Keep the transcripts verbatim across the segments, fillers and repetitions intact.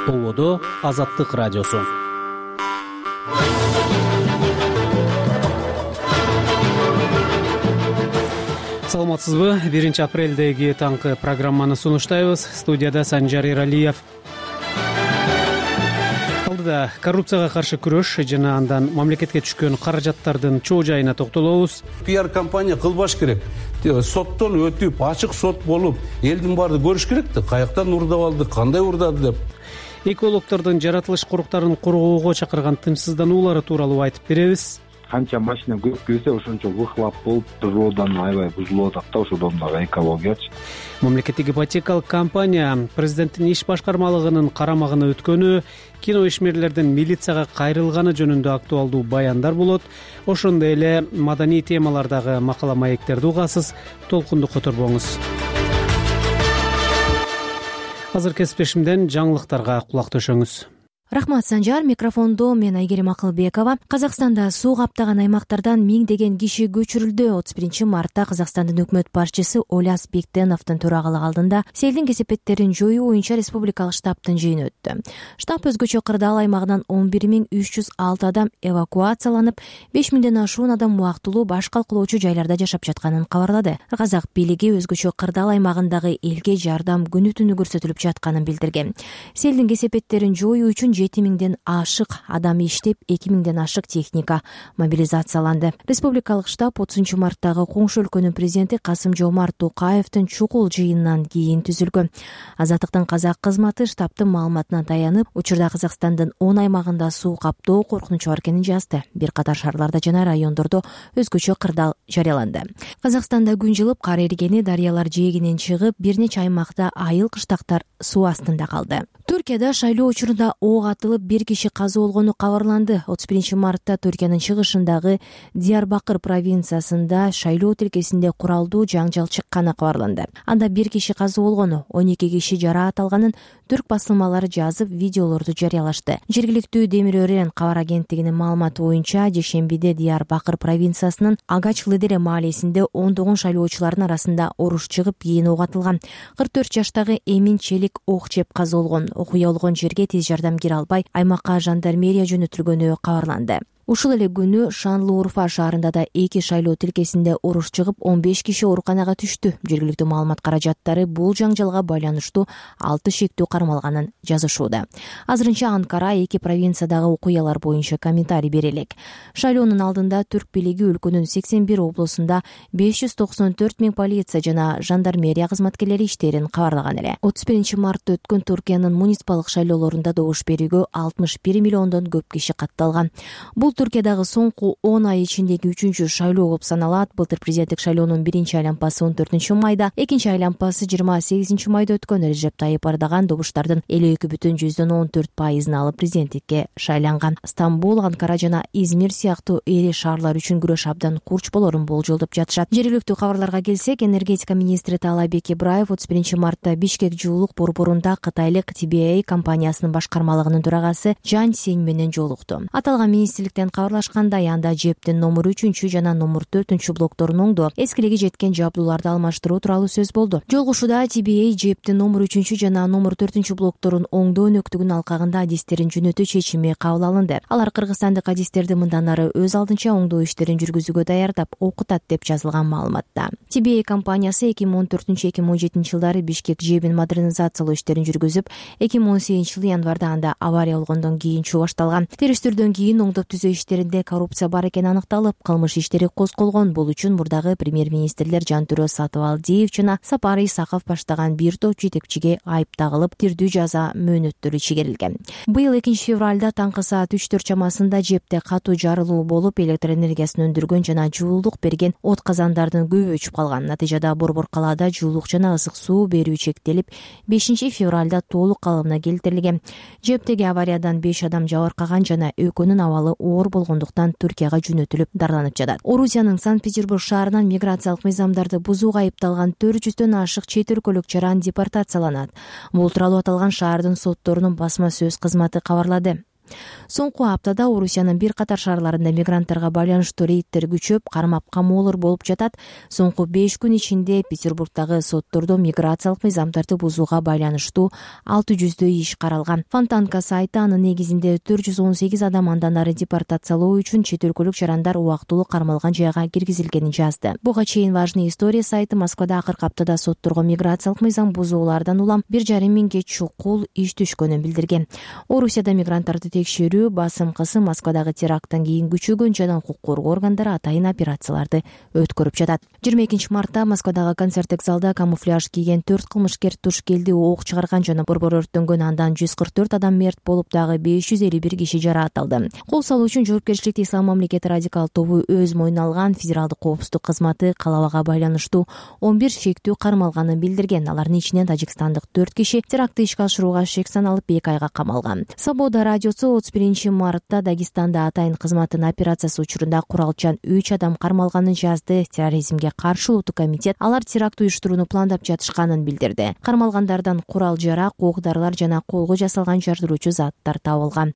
Болодо Азаттык радиосу. Саламатсызбы? биринчи апрелдеги таңкы программаны сунуштайбыз. Студияда Санжар Иралиев. Алдыда коррупцияга каршы күрөш жана андан мамлекетке түшкөн каражаттардын чоо жайына токтолобуз. пиар компания кылбаш керек. Соттон өтүп, ачык сот болуп, элдин баарды көрүш керек да, каяктан урдап алды, кандай урдады деп. Экологдордун жаратылыш коруктарын коргоого чакырган тынчсыздануулары тууралуу айтып беребиз. Канча машина көп келсе, ошончо выхлоп болуп, природанын аябай бузулуп атат да, ошодон дагы экологиячы. Мамлекеттик ипотекалык компания президенттин иш башкармалыгынын карамагына өткөнү, кино ишмерлердин милицияга кайрылганы жөнүндө актуалдуу баяндар болот. Ошондой эле маданий темалардагы макала маектерди угасыз, толкунду которбоңуз. Азыр кесиптешимден жаңылыктарга кулак төшөңүз. Рахмат, Санжар. Микрофондо мен Айгерим Акылбекова. Казакстанда суу каптаган аймактардан миңдеген киши көчүрүлдү. отуз биринчи мартта Казакстандын өкмөт башчысы Оляс Бектеновдун төрагалыгы алдында селдин кесепеттерин жоюу боюнча республикалык штабтын жыйыны өттү. Штаб өзгөчө кырдаал аймагынан он бир миң үч жүз алты адам эвакуацияланып, беш миңден ашуун адам убактылуу баш калкылоочу жайларда жашап жатканын кабарлады. Казак бийлиги өзгөчө кырдаал аймагындагы элге жардам күнү түнү көрсөтүлүп жатканын билдирген. Селдин кесепеттерин жоюу үчүн жети миңден ашык адам иштеп, эки миңден ашык техника мобилизацияланды. Республикалык штаб отузунчу марттагы коңшу өлкөнүн президенти Касым-Жомарт Токаевдин чукул жыйынынан кийин түзүлгөн. Азаттыктын казак кызматы штабтын маалыматына таянып, учурда Казакстандын он аймагында суу каптоо коркунучу бар экенин жазды. Бир катар шаарларда жана райондордо өзгөчө кырдаал жарыяланды. Казакстанда күн жылып, кар эригени, дарыялар жээгинен чыгып, бир нече аймакта айыл кыштактар суу астында калды. Түркияда шайлоо учурунда ок атылып, бир киши каза болгону кабарланды. отуз биринчи мартта Түркиянын чыгышындагы Диярбакыр провинциясында шайлоо тилкесинде куралдуу жаңжал чыкканы кабарланды. Анда бир киши каза болгону, он эки киши жараат алганын түрк басылмалары жазып, видеолорду жарыялашты. Жергиликтүү Демир Өрен кабар агенттигинин маалыматы боюнча, жешембиде Диярбакыр провинциясынын Агач-Лыдере маалесинде ондогон шайлоочулардын арасында оруш чыгып, кийин ок атылган. кырк төрт жаштагы Эмин Челик ок жеп каза болгон. Окуя болгон жерге тез жардам кире албай, аймакка жандармерия жөнөтүлгөнү кабарланды. Ушул эле күнү Шанлы-Урфа шаарында да эки шайлоо тилкесинде оруш чыгып, он беш киши ооруканага түштү. Жергиликтүү маалымат каражаттары бул жаңжалга байланыштуу алты шектүү кармалганын жазышууда. Азырынча Анкара эки провинциядагы окуялар боюнча комментарий бере элек. Шайлоонун алдында түрк бийлиги өлкөнүн сексен бир облусунда беш жүз токсон төрт миң полиция жана жандармерия кызматкерлери иштерин кабарлаган эле. отуз биринчи мартта өткөн Түркиянын муниципалдык шайлоолорунда добуш берүүгө алтымыш бир миллиондон көп киши катталган. Бул Түркиядагы соңку он ай ичиндеги үчүнчү шайлоо болуп саналат. Былтыр президенттик шайлоонун биринчи айланпасы он төртүнчү майда, экинчи айланпасы жыйырма сегизинчи майда өткөн. Режеп Тайып Эрдоган добуштардын элүү эки бүтүн жүздөн он төрт пайызын алып президенттикке шайланган. Стамбул, Анкара жана Измир сыяктуу ири шаарлар үчүн күрөш абдан курч болорун болжолдоп жатышат. Жергиликтүү кабарларга келсек, энергетика министри Таалайбек Ибраев отуз биринчи мартта Бишкек жуулук борборунда кытайлык ти би эй компаниясынын башкармалыгынын төрагасы Жан Сень менен жолукту. Аталган министрликтен кабарлашкандай, анда жептин номер үчүнчү жана номер төртүнчү блокторун оңдоо, эскилиги жеткен жабдууларды алмаштыруу тууралуу сөз болду. Жолугушууда ти би эй жептин номер үчүнчү жана номер төртүнчү блокторун оңдоо өнөктүгүнүн алкагында адистерин жөнөтүү чечими кабыл алынды. Алар кыргызстандык адистерди мындан ары өз алдынча оңдоо иштерин жүргүзүүгө даярдап, окутат деп жазылган маалыматта. ти би эй компаниясы эки миң он төртүнчү эки миң он жетинчи жылдары Бишкек жебин модернизациялоо иштерин жүргүзүп, эки миң он сегизинчи жылы январда анда авария болгондон кийин чуу башталган. Териштирдөн кийин оңдоп түзөө иштеринде коррупция бар экени аныкталып, кылмыш иштери козголгон. Бул үчүн мурдагы премьер-министрлер Жантүрө Сатыбалдиев жана Сапар Исаков баштаган бир топ жетекчиге айып тагылып, тирдүү жаза мөөнөттөрү чегерилген. Быйыл экинчи февралда таңкы саат үч төрт чамасында жепте катуу жарылуу болуп, электр энергиясын өндүргөн жана жуулук берген от казандардын көбү өчүп калган. Натыйжада Борбор калаада жуулук жана ысык суу берүү чектелип, бешинчи февралда толук калыбына келтирилген. Жептеги авариядан беш адам жабыркаган жана экөөнүн абалы оор болгондуктан Түркияга жөнөтүлүп дарланып жатат. Орусиянын Санкт-Петербург шаарынан миграциялык мыйзамдарды бузууга айыпталган төрт жүздөн ашык чет өлкөлүк жаран депортацияланат. Бул тууралуу аталган шаардын сотторунун басма сөз кызматы кабарлады. Соңку аптада Орусиянын бир катар шаарларында мигранттарга байланыштуу рейдтер күчөп, кармап камоолор болуп жатат. Соңку беш күн ичинде Петербургдагы соттордо миграциялык мыйзамдарды бузууга байланыштуу алты жүздөй иш каралган. Фонтанка сайты анын негизинде төрт жүз он сегиз адам андан ары депортациялоо үчүн чет өлкөлүк жарандар убактылуу кармалган жайга киргизилгенин жазды. Буга чейин важный история сайты Москвада акыркы аптада сотторго миграциялык мыйзам бузуулардан улам бир жарым миңге чукул иш түшкөнүн билдирген. Орусияда мигранттарды текшерүү, басым кысым Москвадагы теракттан кийин күчөгөн жана укук коргоо органдары атайын операцияларды өткөрүп жатат. жыйырма экинчи мартта Москвадагы концерттик залда камуфляж кийген төрт кылмышкер туш келди, ок чыгарган жана борбор өрттөнгөн. Андан жүз кырк төрт адам мерт болуп, дагы беш жүз элүү бир киши жараатталды. Кол салуу үчүн жоопкерчиликти Ислам мамлекети радикал тобу өз мойнуна алган. Федералдык коопсуздук кызматы калабага байланыштуу он бир шектүү кармалганын билдирген. Алардын ичинен тажикстандык төрт киши терактты ишке ашырууга шек саналып эки айга камалган. Свобода радиосу отуз биринчи мартта Дагестанда атайын кызматтын операциясы учурунда куралчан үч адам кармалганын жазды. Терроризмге каршы улуттук комитет алар теракт уюштурууну пландап жатышканын билдирди. Кармалгандардан курал жарак, ок-дарылар жана колго жасалган жардыруучу заттар табылган.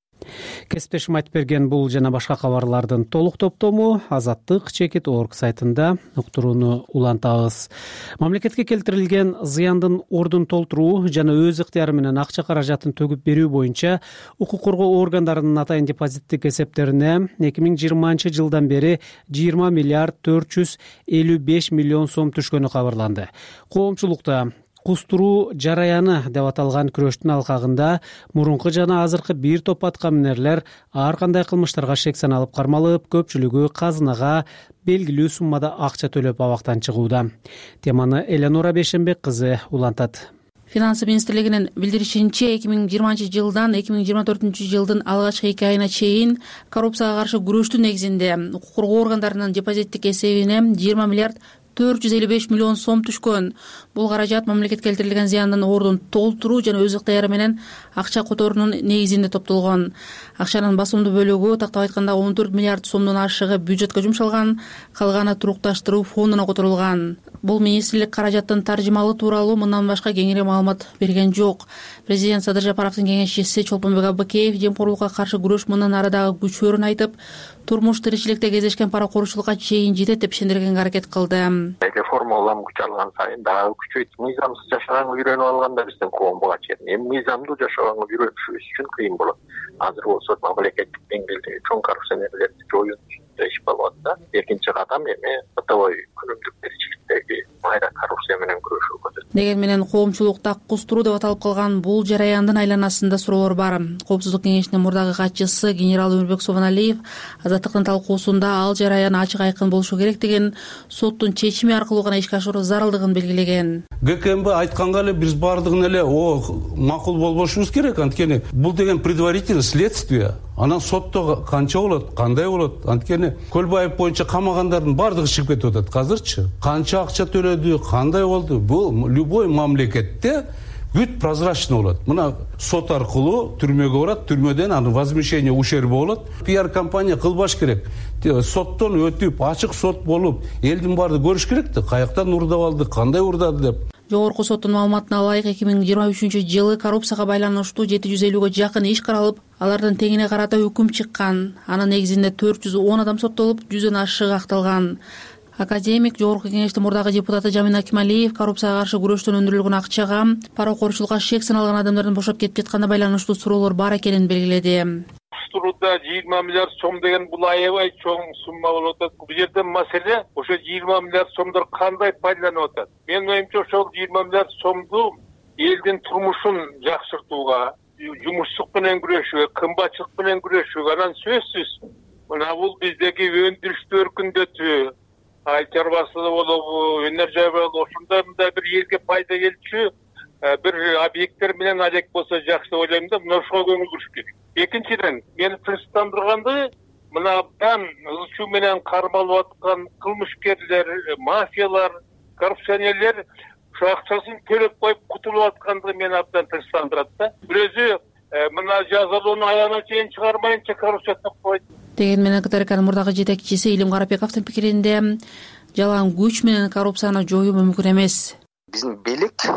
Кесиптешим айтып берген бул жана башка кабарлардын толук топтому Азаттык чекит точка орг сайтында уктурууну улантабыз. Мамлекетке келтирилген зыяндын ордун толтуруу жана өз ыктыяры менен акча каражатын төгүп берүү боюнча укук коргоо органдарынын атайын депозиттик эсептерине эки миң жыйырманчы жылдан бери жыйырма миллиард төрт жүз элүү беш миллион сом түшкөнү кабарланды. Коомчулукта кустуруу жараяны деп аталган күрөштүн алкагында мурунку жана азыркы бир топ аткаминерлер ар кандай кылмыштарга шек саналып кармалып, көпчүлүгү казынага белгилүү суммада акча төлөп абактан чыгууда. Теманы Эленора Бешенбек кызы улантат. Финансы министрлигинин билдиришинче, эки миң жыйырманчы жылдан эки миң жыйырма төртүнчү жылдын алгачкы эки айына чейин коррупцияга каршы күрөштүн негизинде укук коргоо органдарынын депозиттик эсебине жыйырма миллиард төрт жүз элүү беш миллион сом түшкөн. Бул каражат мамлекетке келтирилген зыяндын ордун толтуруу жана өз ыктыяры менен акча которуунун негизинде топтолгон. Акчанын басымдуу бөлүгү, тактап айтканда, он төрт миллиард сомдон ашыгы бюджетке жумшалган, калганы турукташтыруу фондуна которулган. Бул министрлик каражаттын таржымалы тууралуу мындан башка кеңири маалымат берген жок. Президент Садыр Жапаровдун кеңешчиси Чолпонбек Абыкеев жемкорлукка каршы күрөш мындан ары дагы күчөрүн айтып, турмуш тиричиликте кездешкен паракорчулукка чейин жетет деп ишендиргенге аракет кылды. Реформа улам күч алган сайын дагы күчөйт. Мыйзамсыз жашаганга үйрөнүп алганда биздин коом буга чейин эми мыйзамдуу жашаганга үйрөнүшүбүз үчүн кыйын болот. Азыр болсо мамлекеттик деңгээлдеги чоң коррупционерлерди жоюу үстүндө иш болуп атат. Экинчи кадам эми бытовой күнүмдүк тиричиликтеги майра коррупция менен күрөшүү болот. Деген менен коомчулукта кустуруу деп аталып калган бул жараяндын айланасында суроолор бар. Коопсуздук кеңешинин мурдагы катчысы генерал Өмүрбек Субаналиев Азаттыктын талкуусунда ал жараян ачык айкын болушу керек деген, соттун чечими аркылуу гана ишке ашыруу зарылдыгын белгилеген. ГКМБ айтканга эле биз баардыгын эле о макул болбошубуз керек. Анткени бул деген предварительный следствие. Анан сотто канча болот, кандай болот? Анткени Көлбаев боюнча камагандардын баардыгы чыгып кетип атат азырчы. Канча акча төлөдү, кандай болду? Бул любой мамлекетте бүт прозрачный болот. Мына сот аркылуу түрмөгө барат, түрмөдөн аны возмещение ущерба болот. Пиар компания кылбаш керек. Соттон өтүп, ачык сот болуп, элдин баары көрүш керек да, каяктан урдап алды, кандай урдады деп. Жогорку соттун маалыматына ылайык эки миң жыйырма үчүнчү жылы коррупцияга байланыштуу жети жүз элүүгө жакын иш каралып, алардын теңине карата өкүм чыккан. Анын негизинде төрт жүз он адам соттолуп, жүздөн ашыгы акталган. Академик, жогорку кеңештин мурдагы депутаты Жамин Акималиев коррупцияга каршы күрөштөн өндүрүлгөн акчага, паракорчулукка шек саналган адамдардын бошоп кетип жатканына байланыштуу суроолор бар экенин белгиледи. Кустурууда жыйырма миллиард сом деген бул аябай чоң сумма болуп атат. Бул жерде маселе ошо жыйырма миллиард сомдор кандай пайдаланып атат? Менин оюмча ошол жыйырма миллиард сомду элдин турмушун жакшыртууга, жумушсуздук менен күрөшүүгө, кымбатчылык менен күрөшүүгө, анан сөзсүз мына бул биздеги өндүрүштү өркүндөтүү, ай чарбасылык болобу, энергия болобу, ошондой мындай бир элге пайда келчү бир объекттер менен алек болсо жакшы деп ойлойм да, мына ошого көңүл буруш керек. Экинчиден, мени тынчтандырганды мына бан ылчуу менен кармалып аткан кылмышкерлер, мафиялар, коррупционерлер ошо акчасын төлөп коюп кутулуп аткандыгы мени абдан тынчтандырат да. Бирөөсү мына жазалоону аягына чейин чыгармайынча коррупция токпойт. Деген менен КТРКнын мурдагы жетекчиси Илим Карапековдун пикиринде жалаң күч менен коррупцияны жоюу мүмкүн эмес. Биздин бийлик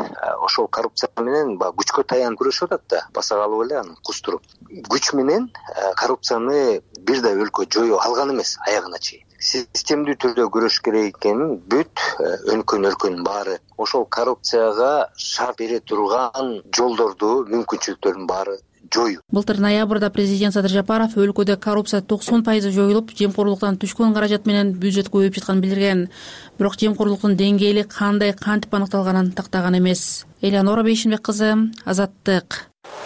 ошол коррупция менен баягы күчкө таянып күрөшүп атат да, баса калып эле аны кустуруп. Күч менен коррупцияны бирдей өлкө жоюу алган эмес аягына чейин. Системдүү түрдө күрөш керек экенин бүт өнкөн өлкөнүн баары ошол коррупцияга шарт бере турган жолдорду, мүмкүнчүлүктөрдүн баары жоюу. Былтыр ноябрда президент Садыр Жапаров өлкөдө коррупция токсон пайыз жоюлуп, жемкорлуктан түшкөн каражат менен бюджет көбөйүп жатканын билдирген. Бирок жемкорлуктун деңгээли кандай кантип аныкталганын тактаган эмес. Элеонора Бейшенбек кызы, Азаттык.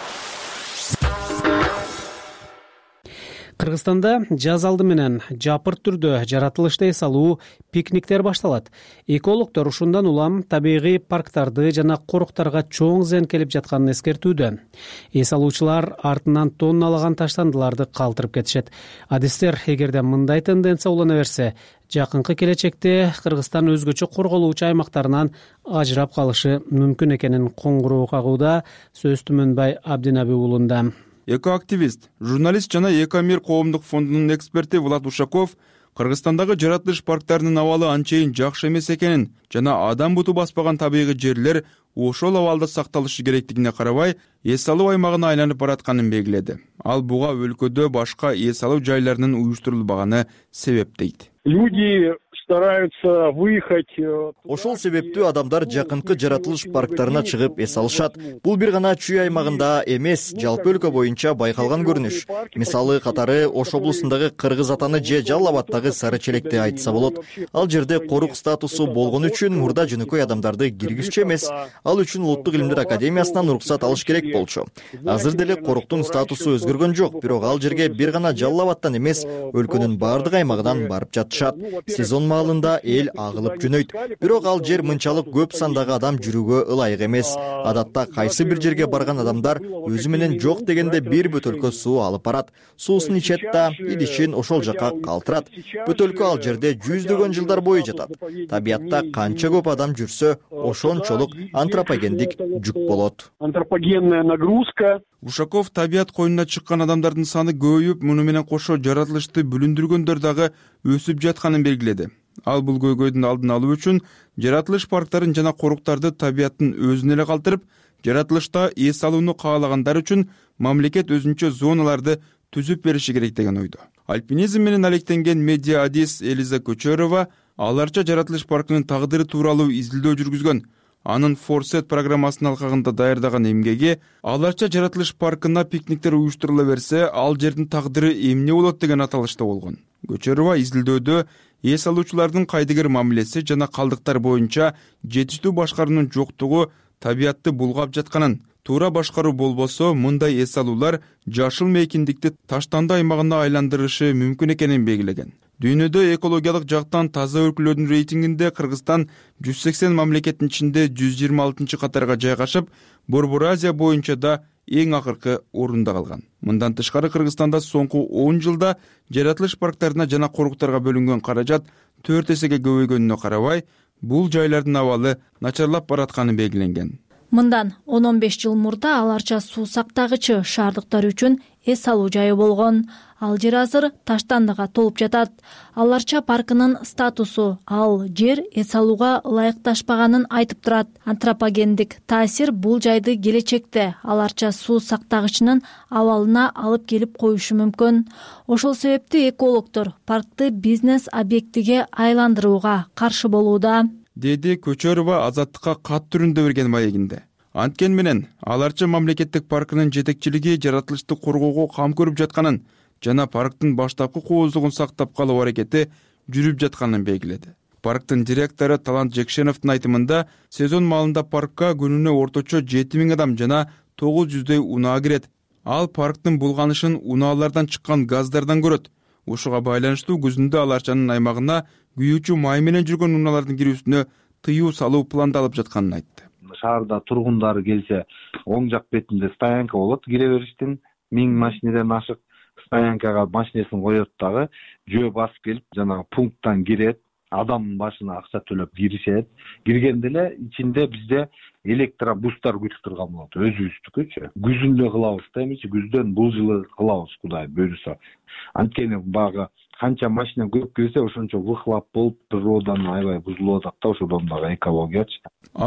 Кыргызстанда жаз алды менен жапырт түрдө жаратылышты эс алуу пикниктер башталат. Экологдор ушундан улам табигый парктарды жана коруктарга чоң зыян келип жатканын эскертүүдө. Эс алуучулар артынан тонналаган таштандыларды калтырып кетишет. Адистер эгерде мындай тенденция улана берсе, жакынкы келечекте Кыргызстан өзгөчө корголуучу аймактарынан ажырап калышы мүмкүн экенин коңгуроо кагууда. Сөз Түмөнбай Абдинаби уулунда. Экоактивист, журналист жана Экомир коомдук фондунун эксперти Влад Ушаков Кыргызстандагы жаратылыш парктарынын абалы анчейин жакшы эмес экенин жана адам буту баспаган табигый жерлер ошол абалда сакталышы керектигине карабай, эс алуу аймагына айланып баратканын белгиледи. Ал буга өлкөдө башка эс алуу жайларынын уюштурулбаганы себеп дейт. Люди стараются выехать. Ошол себептүү адамдар жакынкы жаратылыш парктарына чыгып эс алышат. Бул бир гана Чүй аймагында эмес, жалпы өлкө боюнча байкалган көрүнүш. Мисалы катары Ош облусундагы Кыргыз Атаны же Жалал Абадтагы Сары Челекти айтса болот. Ал жерде корук статусу болгон үчүн мурда жөнөкөй адамдарды киргизчү эмес, ал үчүн Улуттук илимдер академиясынан уруксат алыш керек болчу. Азыр деле коруктун статусу өзгөргөн жок, бирок ал жерге бир гана Жалал Абадтан эмес, өлкөнүн бардык аймагынан барып жатышат. Сезон маалында эл агылып жөнөйт, бирок ал жер мынчалык көп сандагы адам жүрүүгө ылайык эмес. Адатта кайсы бир жерге барган адамдар өзү менен жок дегенде бир бөтөлкө суу алып барат. Суусун ичет да, идишин ошол жака калтырат. Бөтөлкө ал жерде жүздөгөн жылдар бою жатат. Табиятта канча көп адам жүрсө, ошончолук антропогендик жүк болот. Антропогенная нагрузка. Ушаков табият коюнуна чыккан адамдардын саны көбөйүп, муну менен кошо жаратылышты бүлүндүргөндөр дагы өсүп жатканын белгиледи. Ал бул көйгөйдүн алдын алуу үчүн жаратылыш парктарын жана коруктарды табияттын өзүнө эле калтырып, жаратылышта эс алууну каалагандар үчүн мамлекет өзүнчө зоналарды түзүп бериши керек деген ойдо. Альпинизм менен алектенген медиа адис Элиза Көчөрова аларча жаратылыш паркынын тагдыры тууралуу изилдөө жүргүзгөн. Анын Форсет программасынын алкагында даярдаган эмгеги аларча жаратылыш паркына пикниктер уюштурула берсе, ал жердин тагдыры эмне болот деген аталышта болгон. Көчөрова изилдөөдө эс алуучулардын кайдыгер мамилеси жана калдыктар боюнча жетиштүү башкаруунун жоктугу табиятты булгап жатканын, туура башкаруу болбосо мындай эс алуулар жашыл мейкиндикти таштанды аймагына айландырышы мүмкүн экенин белгилеген. Дүйнөдө экологиялык жактан таза өлкөлөрдүн рейтингинде Кыргызстан жүз сексен мамлекеттин ичинде жүз жыйырма алтынчы катарга жайгашып, Борбор Азия боюнча да эң акыркы орунда калган. Мындан тышкары Кыргызстанда соңку он жылда жаратылыш парктарына жана коруктарга бөлүнгөн каражат төрт эсеге көбөйгөнүнө карабай, бул жайлардын абалы начарлап баратканы белгиленген. Мындан он он беш жыл мурда аларча суу сактагычы шаардыктар үчүн эс алуу жайы болгон. Ал жер азыр таштандыга толуп жатат. Аларча паркынын статусу ал жер эс алууга ылайыкташпаганын айтып турат. Антропогендик таасир бул жайды келечекте аларча суу сактагычынын абалына алып келип коюшу мүмкүн. Ошол себептүү экологдор паркты бизнес объектиге айландырууга каршы болууда, деди Көчөрова Азаттыкка кат түрүндө берген маегинде. Анткен менен аларча мамлекеттик паркынын жетекчилиги жаратылышты коргоого кам көрүп жатканын жана парктын баштапкы кооздугун сактап калуу аракети жүрүп жатканын белгиледи. Парктын директору Талант Жекшеновдун айтымында, сезон маалында паркка күнүнө орточо жети миң адам жана тогуз жүздөй унаа кирет. Ал парктын булганышын унаалардан чыккан газдардан көрөт. Ушуга байланыштуу күзүндө аларчанын аймагына күйүүчү май менен жүргөн унаалардын кирүүсүнө тыюу салуу пландалып жатканын айтты. Шаарда тургундары келсе, оң жак бетинде стоянка болот, кире бериштин миң машинеден ашык стоянкага машинесин коет дагы, жөө басып келип, жанагы пункттан кирет, адам башына акча төлөп киришет. Киргенде эле ичинде бизде электробустар күтүп турган болот, өзүбүздүкүчү. Күзүндө кылабыз да эмичи, күздөн бул жылы кылабыз, Кудай буйруса. Анткени багы канча машина көп келсе, ошончо выхлоп болуп, природанын аябай бузулуп атат да, ошодон дагы экологиячы. Ал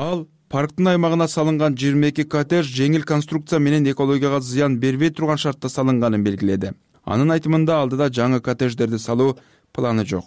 парктын аймагына салынган жыйырма эки коттедж жеңил конструкция менен экологияга зыян бербей турган шартта салынганын белгиледи. Анын айтымында алдыда жаңы коттедждерди салуу планы жок.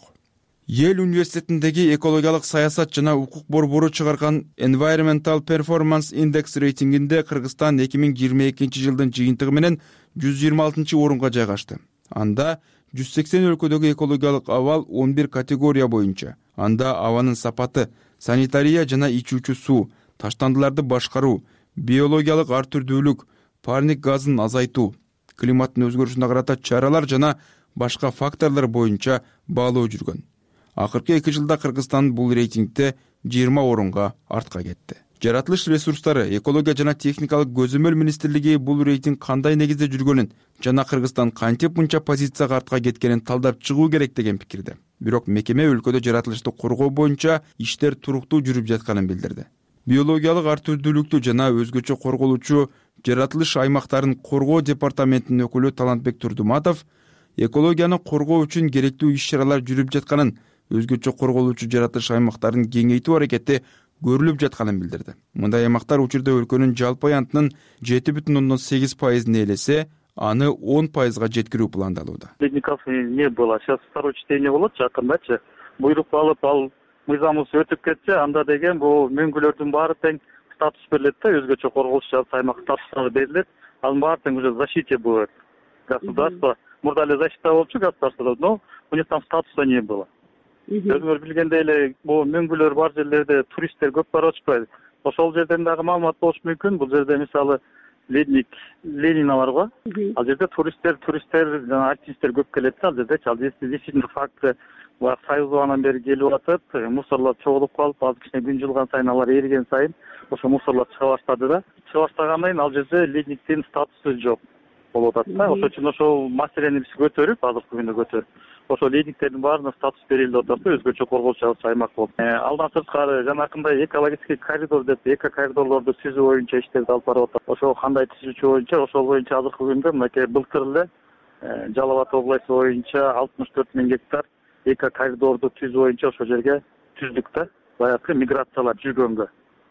Эл университетиндеги экологиялык саясат жана укук борбору чыгарган Environmental Performance Index рейтингинде Кыргызстан эки миң жыйырма экинчи жылдын жыйынтыгы менен жүз жыйырма алтынчы орунга жайгашты. Анда жүз сексен өлкөдөгү экологиялык абал он бир категория боюнча. Анда абанын сапаты, санитария жана ичүүчү суу, таштандыларды башкаруу, биологиялык ар түрдүүлүк, парник газын азайтуу, климаттын өзгөрүшүнө карата чаралар жана башка факторлор боюнча баалоо жүргөн. Акыркы эки жылда Кыргызстан бул рейтингде жыйырма орунга артка кетти. Жаратылыш ресурстары, экология жана техникалык көзөмөл министрлиги бул рейтинг кандай негизде жүргөнүн жана Кыргызстан кантип мынча позицияга артка кеткенин талдап чыгуу керек деген пикирде. Бирок мекеме өлкөдө жаратылышты коргоо боюнча иштер туруктуу жүрүп жатканын билдирди. Биологиялык ар түрдүүлүктү жана өзгөчө корголуучу жаратылыш аймактарын коргоо департаментинин өкүлү Талантбек Турдуматов экологияны коргоо үчүн керектүү иш-чаралар жүрүп жатканын, өзгөчө корголуучу жаратылыш аймактарын кеңейтүү аракети көрүлүп жатканын билдирди. Мындай аймактар учурда өлкөнүн жалпы аянтынын жети бүтүн ондон сегиз пайызын ээлесе, аны он пайызга жеткирүү пландалууда. Ледников не было. Сейчас второе чтение болот жакындачы. Буйрук алып ал мыйзамыбыз өтүп кетсе, анда деген бул мөңгүлөрдүн баары тең статус берилет да, өзгөчө корголуучу аймак статусу берилет. Анын баары тең уже защите будет. Государство мурда эле защита болчу государстводо, но у них там статуса не было. Өзүңөр билгендей эле бул мөңгүлөр бар жерлерде туристтер көп барып атышпайбы? Ошол жерден дагы маалымат болуш мүмкүн. Бул жерде мисалы ледник Ленина барго. Ал жерде туристтер, туристтер жана артисттер көп келет да, ал жерде. Ал жерде действительно факты бар, сайылгандан бери келип атат. Мусорлор чогулуп калып, азыр кичине күн жылган сайын алар эриген сайын ошо мусорлор чыга баштады да. Чыга баштагандан кийин ал жерде ледниктин статусу жок болуп атат да. Ошол үчүн ошол маселени биз көтөрүп, азыркы күндө көтөрүп, ошо ледниктердин баарына статус берилди атат, өзгөчө корголчу аймак болуп. Алдан сырткары жанакындай экологический коридор деп эко коридорлорду түзүү боюнча иштерди алып барып атат. Ошо кандай түзүүчү боюнча, ошол боюнча азыркы күндө мынакей былтыр эле Жалал Абад областы боюнча алтымыш төрт миң гектар эко коридорду түзүү боюнча ошол жерге түздүк да. Баягы миграциялар жүргөнгө,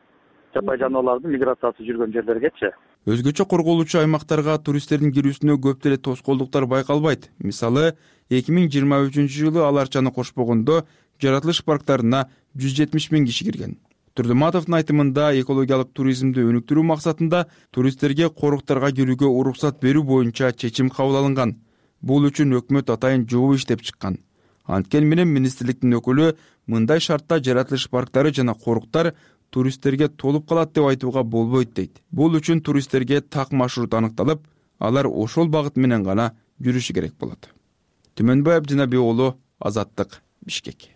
жапай жаныбарлардын миграциясы жүргөн жерлергечи. Өзгөчө корголуучу аймактарга туристтердин кирүүсүнө көп деле тоскоолдуктар байкалбайт. Мисалы, эки миң жыйырма үчүнчү жылы ал арчаны кошпогондо жаратылыш парктарына жүз жетимиш миң киши кирген. Турдуматовдун айтымында экологиялык туризмди өнүктүрүү максатында туристтерге коруктарга кирүүгө уруксат берүү боюнча чечим кабыл алынган. Бул үчүн өкмөт атайын жобо иштеп чыккан. Анткени менен министрликтин өкүлү мындай шартта жаратылыш парктары жана коруктар туристтерге толуп калат деп айтууга болбойт дейт. Бул үчүн туристтерге так маршрут аныкталып, алар ошол багыт менен гана жүрүшү керек болот. Түмөнбай Абдинабий уулу, Азаттык, Бишкек.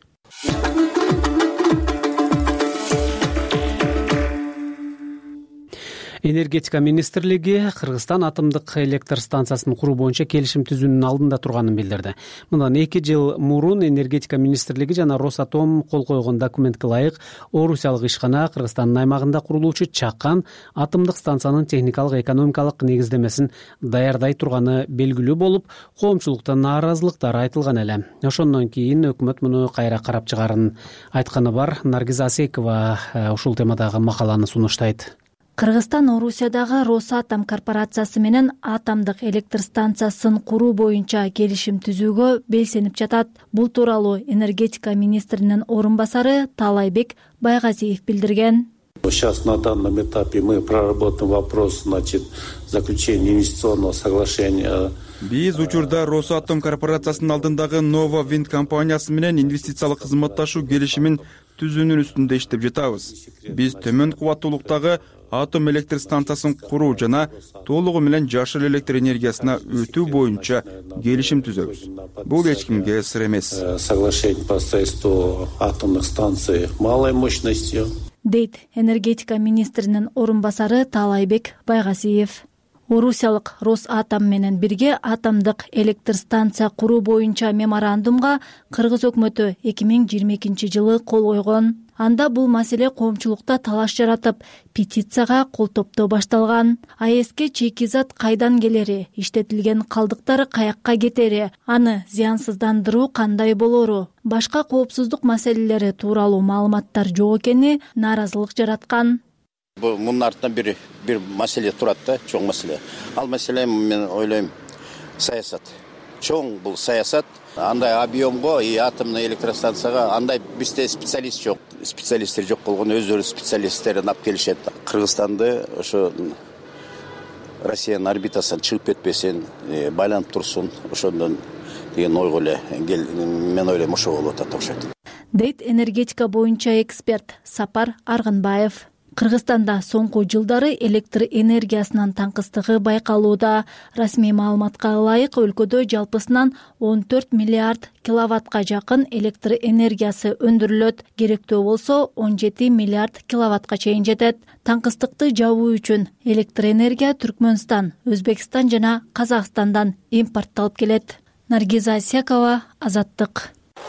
Энергетика министрлиги Кыргызстан атомдук электр станциясын куруу боюнча келишим түзүүнүн алдында турганын билдирди. Мындан эки жыл мурун энергетика министрлиги жана Росатом кол койгон документке ылайык Орусиялык ишкана Кыргызстандын аймагында курулуучу Чакан атомдук станциянын техникалык экономикалык негиздемесин даярдай турганы белгилүү болуп, коомчулуктан нааразылыктар айтылган эле. Ошондон кийин өкмөт муну кайра карап чыгарын айтканы бар. Наргиза Асекова ушул темадагы макаланы сунуштайт. Кыргызстан Орусиядагы Росатом корпорациясы менен атомдук электр станциясын куруу боюнча келишим түзүүгө белсенип жатат. Бул тууралуу энергетика министринин орун басары Таалайбек Байгазиев билдирген. Сейчас на данном этапе мы проработаем вопрос, значит, заключения инвестиционного соглашения. Биз учурда Росатом корпорациясынын алдындагы Nova Wind компаниясы менен инвестициялык кызматташуу келишимин түзүүнүн үстүндө иштеп жатабыз. Биз төмөн кубаттуулуктагы атом электр станциясын куруу жана толугу менен жашыл электр энергиясына өтүү боюнча келишим түзөбүз. Бул эч кимге сыр эмес. Соглашение по строительству атомных станций малой мощностью, дейт энергетика министринин орун басары Таалайбек Байгазиев. Орусиялык Росатом менен бирге атомдук электр станция куруу боюнча меморандумга Кыргыз өкмөтү эки миң жыйырма экинчи жылы кол койгон. Анда бул маселе коомчулукта талаш жаратып, петицияга кол топтоо башталган. АЭСке чейкизат кайдан келери, иштетилген калдыктар каякка кетери, аны зыянсыздандыруу кандай болору, башка коопсуздук маселелери тууралуу маалыматтар жок экени нааразылык жараткан. Мунун артынан бир бир маселе турат да, чоң маселе. Ал маселе мен ойлойм саясат. Чоң бул саясат. Андай объемго и атомный электростанцияга андай бизде специалист жок. Специалисттер жок болгон өздөрү специалисттерин алып келишет. Кыргызстанды ошо Россиянын орбитасынан чыгып кетпесин, байланып турсун, ошондон деген ойго эле мен ойлойм ошо болуп атат окшойт. Дейт энергетика боюнча эксперт Сапар Аргынбаев. Кыргызстанда соңку жылдары электр энергиясынын таңкыстыгы байкалууда. Расмий маалыматка ылайык өлкөдө жалпысынан он төрт миллиард киловаттка жакын электр энергиясы өндүрүлөт. Керектүү болсо он жети миллиард киловаттка чейин жетет. Таңкыстыкты жабуу үчүн электр энергия Түркмөнстан, Өзбекстан жана Казакстандан импортталып келет. Наргиза Асекова, Азаттык.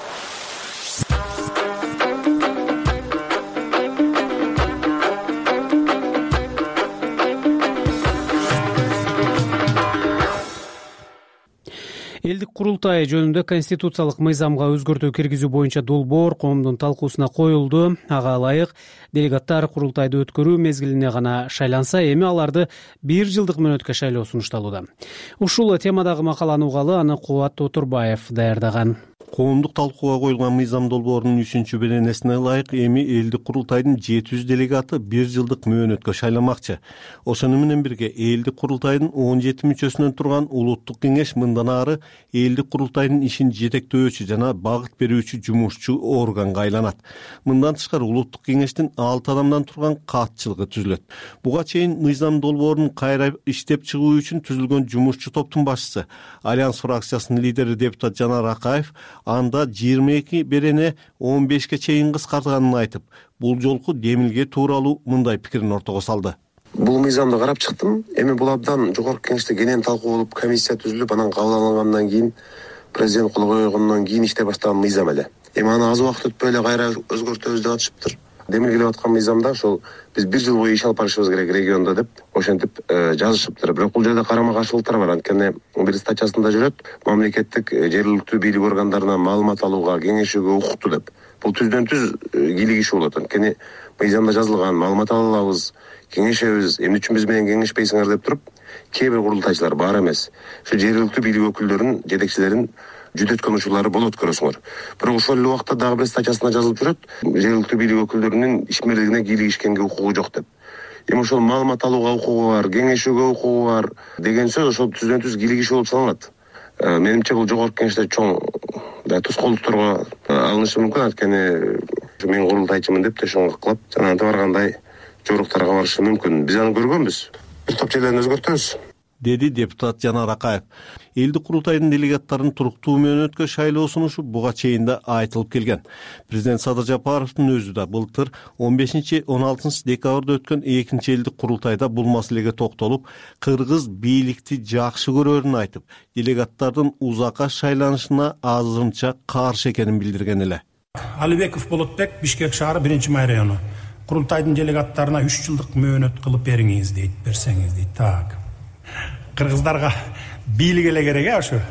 Элдик курултай жөнүндө конституциялык мыйзамга өзгөртүү киргизүү боюнча долбоор коомдун талкуусуна коюлду. Ага ылайык делегаттар курултайды өткөрүү мезгилине гана шайланса, эми аларды бир жылдык мөөнөткө шайлоо сунушталууда. Ушул темадагы макаланы угалы аны Кубат Отурбаев даярдаган. Коомдук талкууга коюлган мыйзам долбоорунун үчүнчү беренесине ылайык эми элдик курултайдын жети жүз делегаты бир жылдык мөөнөткө шайламакчы. Ошону менен бирге элдик курултайдын он жети мүчөсүнөн турган улуттук кеңеш мындан ары элдик курултайдын ишин жетектөөчү жана багыт берүүчү жумушчу органга айланат. Мындан тышкары улуттук кеңештин алты адамдан турган катчылыгы түзүлөт. Буга чейин мыйзам долбоорун кайра иштеп чыгуу үчүн түзүлгөн жумушчу топтун башчысы Альянс фракциясынын лидери депутат Жанар Акаев анда жыйырма эки берене он бешке чейин кыскартганын айтып, бул жолку демилге тууралуу мындай пикирин ортого салды. Бул мыйзамды карап чыктым. Эми бул абдан жогорку кеңеште кенен талкуу болуп, комиссия түзүлүп, анан кабыл алынгандан кийин президент кол койгондон кийин иштеп баштаган мыйзам эле. Эми аны аз убакыт өтпөй эле кайра өзгөртөбүз деп атышыптыр. Демилгелеп аткан мыйзамда ошол биз бир жыл бою иш алып барышыбыз керек региондо деп ошентип жазышыптыр. Бирок бул жерде карама каршылыктар бар. Анткени бир статьясында жүрөт, мамлекеттик жергиликтүү бийлик органдарына маалымат алууга, кеңешүүгө укуктуу деп. Бул түздөн түз кийлик иш болот. Анткени мыйзамда жазылган маалымат ала алабыз, кеңешебиз, эмне үчүн биз менен кеңешпейсиңер деп туруп, кээ бир курултайчылар бар эмес. Ушу жергиликтүү бийлик өкүлдөрүнүн, жетекчилерин жүдөткөн учурлары болот көрөсүңөр. Бирок ошол эле убакта дагы бир статьясында жазылып жүрөт, жергиликтүү бийлик өкүлдөрүнүн ишмерлигине кийлик ишкенге укугу жок деп. Эми ошол маалымат алууга укугу бар, кеңешүүгө укугу бар деген сөз ошол түздөн түз кийлик иш болуп саналат. Менимче бул жогорку кеңеште чоң тоскоолдукторго алынышы мүмкүн. Анткени мен курултайчымын деп тешоңдук кылып, жана антип баргандай жоруктарга барышы мүмкүн. Биз аны көргөнбүз. Бир топ жерлерин өзгөртөбүз, деди депутат Жанар Акаев. Элдик курултайдын делегаттарын туруктуу мөөнөткө шайлоо сунушу буга чейин да айтылып келген. Президент Садыр Жапаровдун өзү да былтыр он бешинчи он алтынчы декабрда өткөн экинчи элдик курултайда бул маселеге токтолуп, кыргыз бийликти жакшы көрөрүн айтып, делегаттардын узакка шайланышына азырынча каршы экенин билдирген эле. Алибеков Болотбек, Бишкек шаары биринчи май району. Курултайдын делегаттарына үч жылдык мөөнөт кылып бериңиз дейт, берсеңиз дейт. Так. Кыргыздарга бийлик эле керек, э, ошо.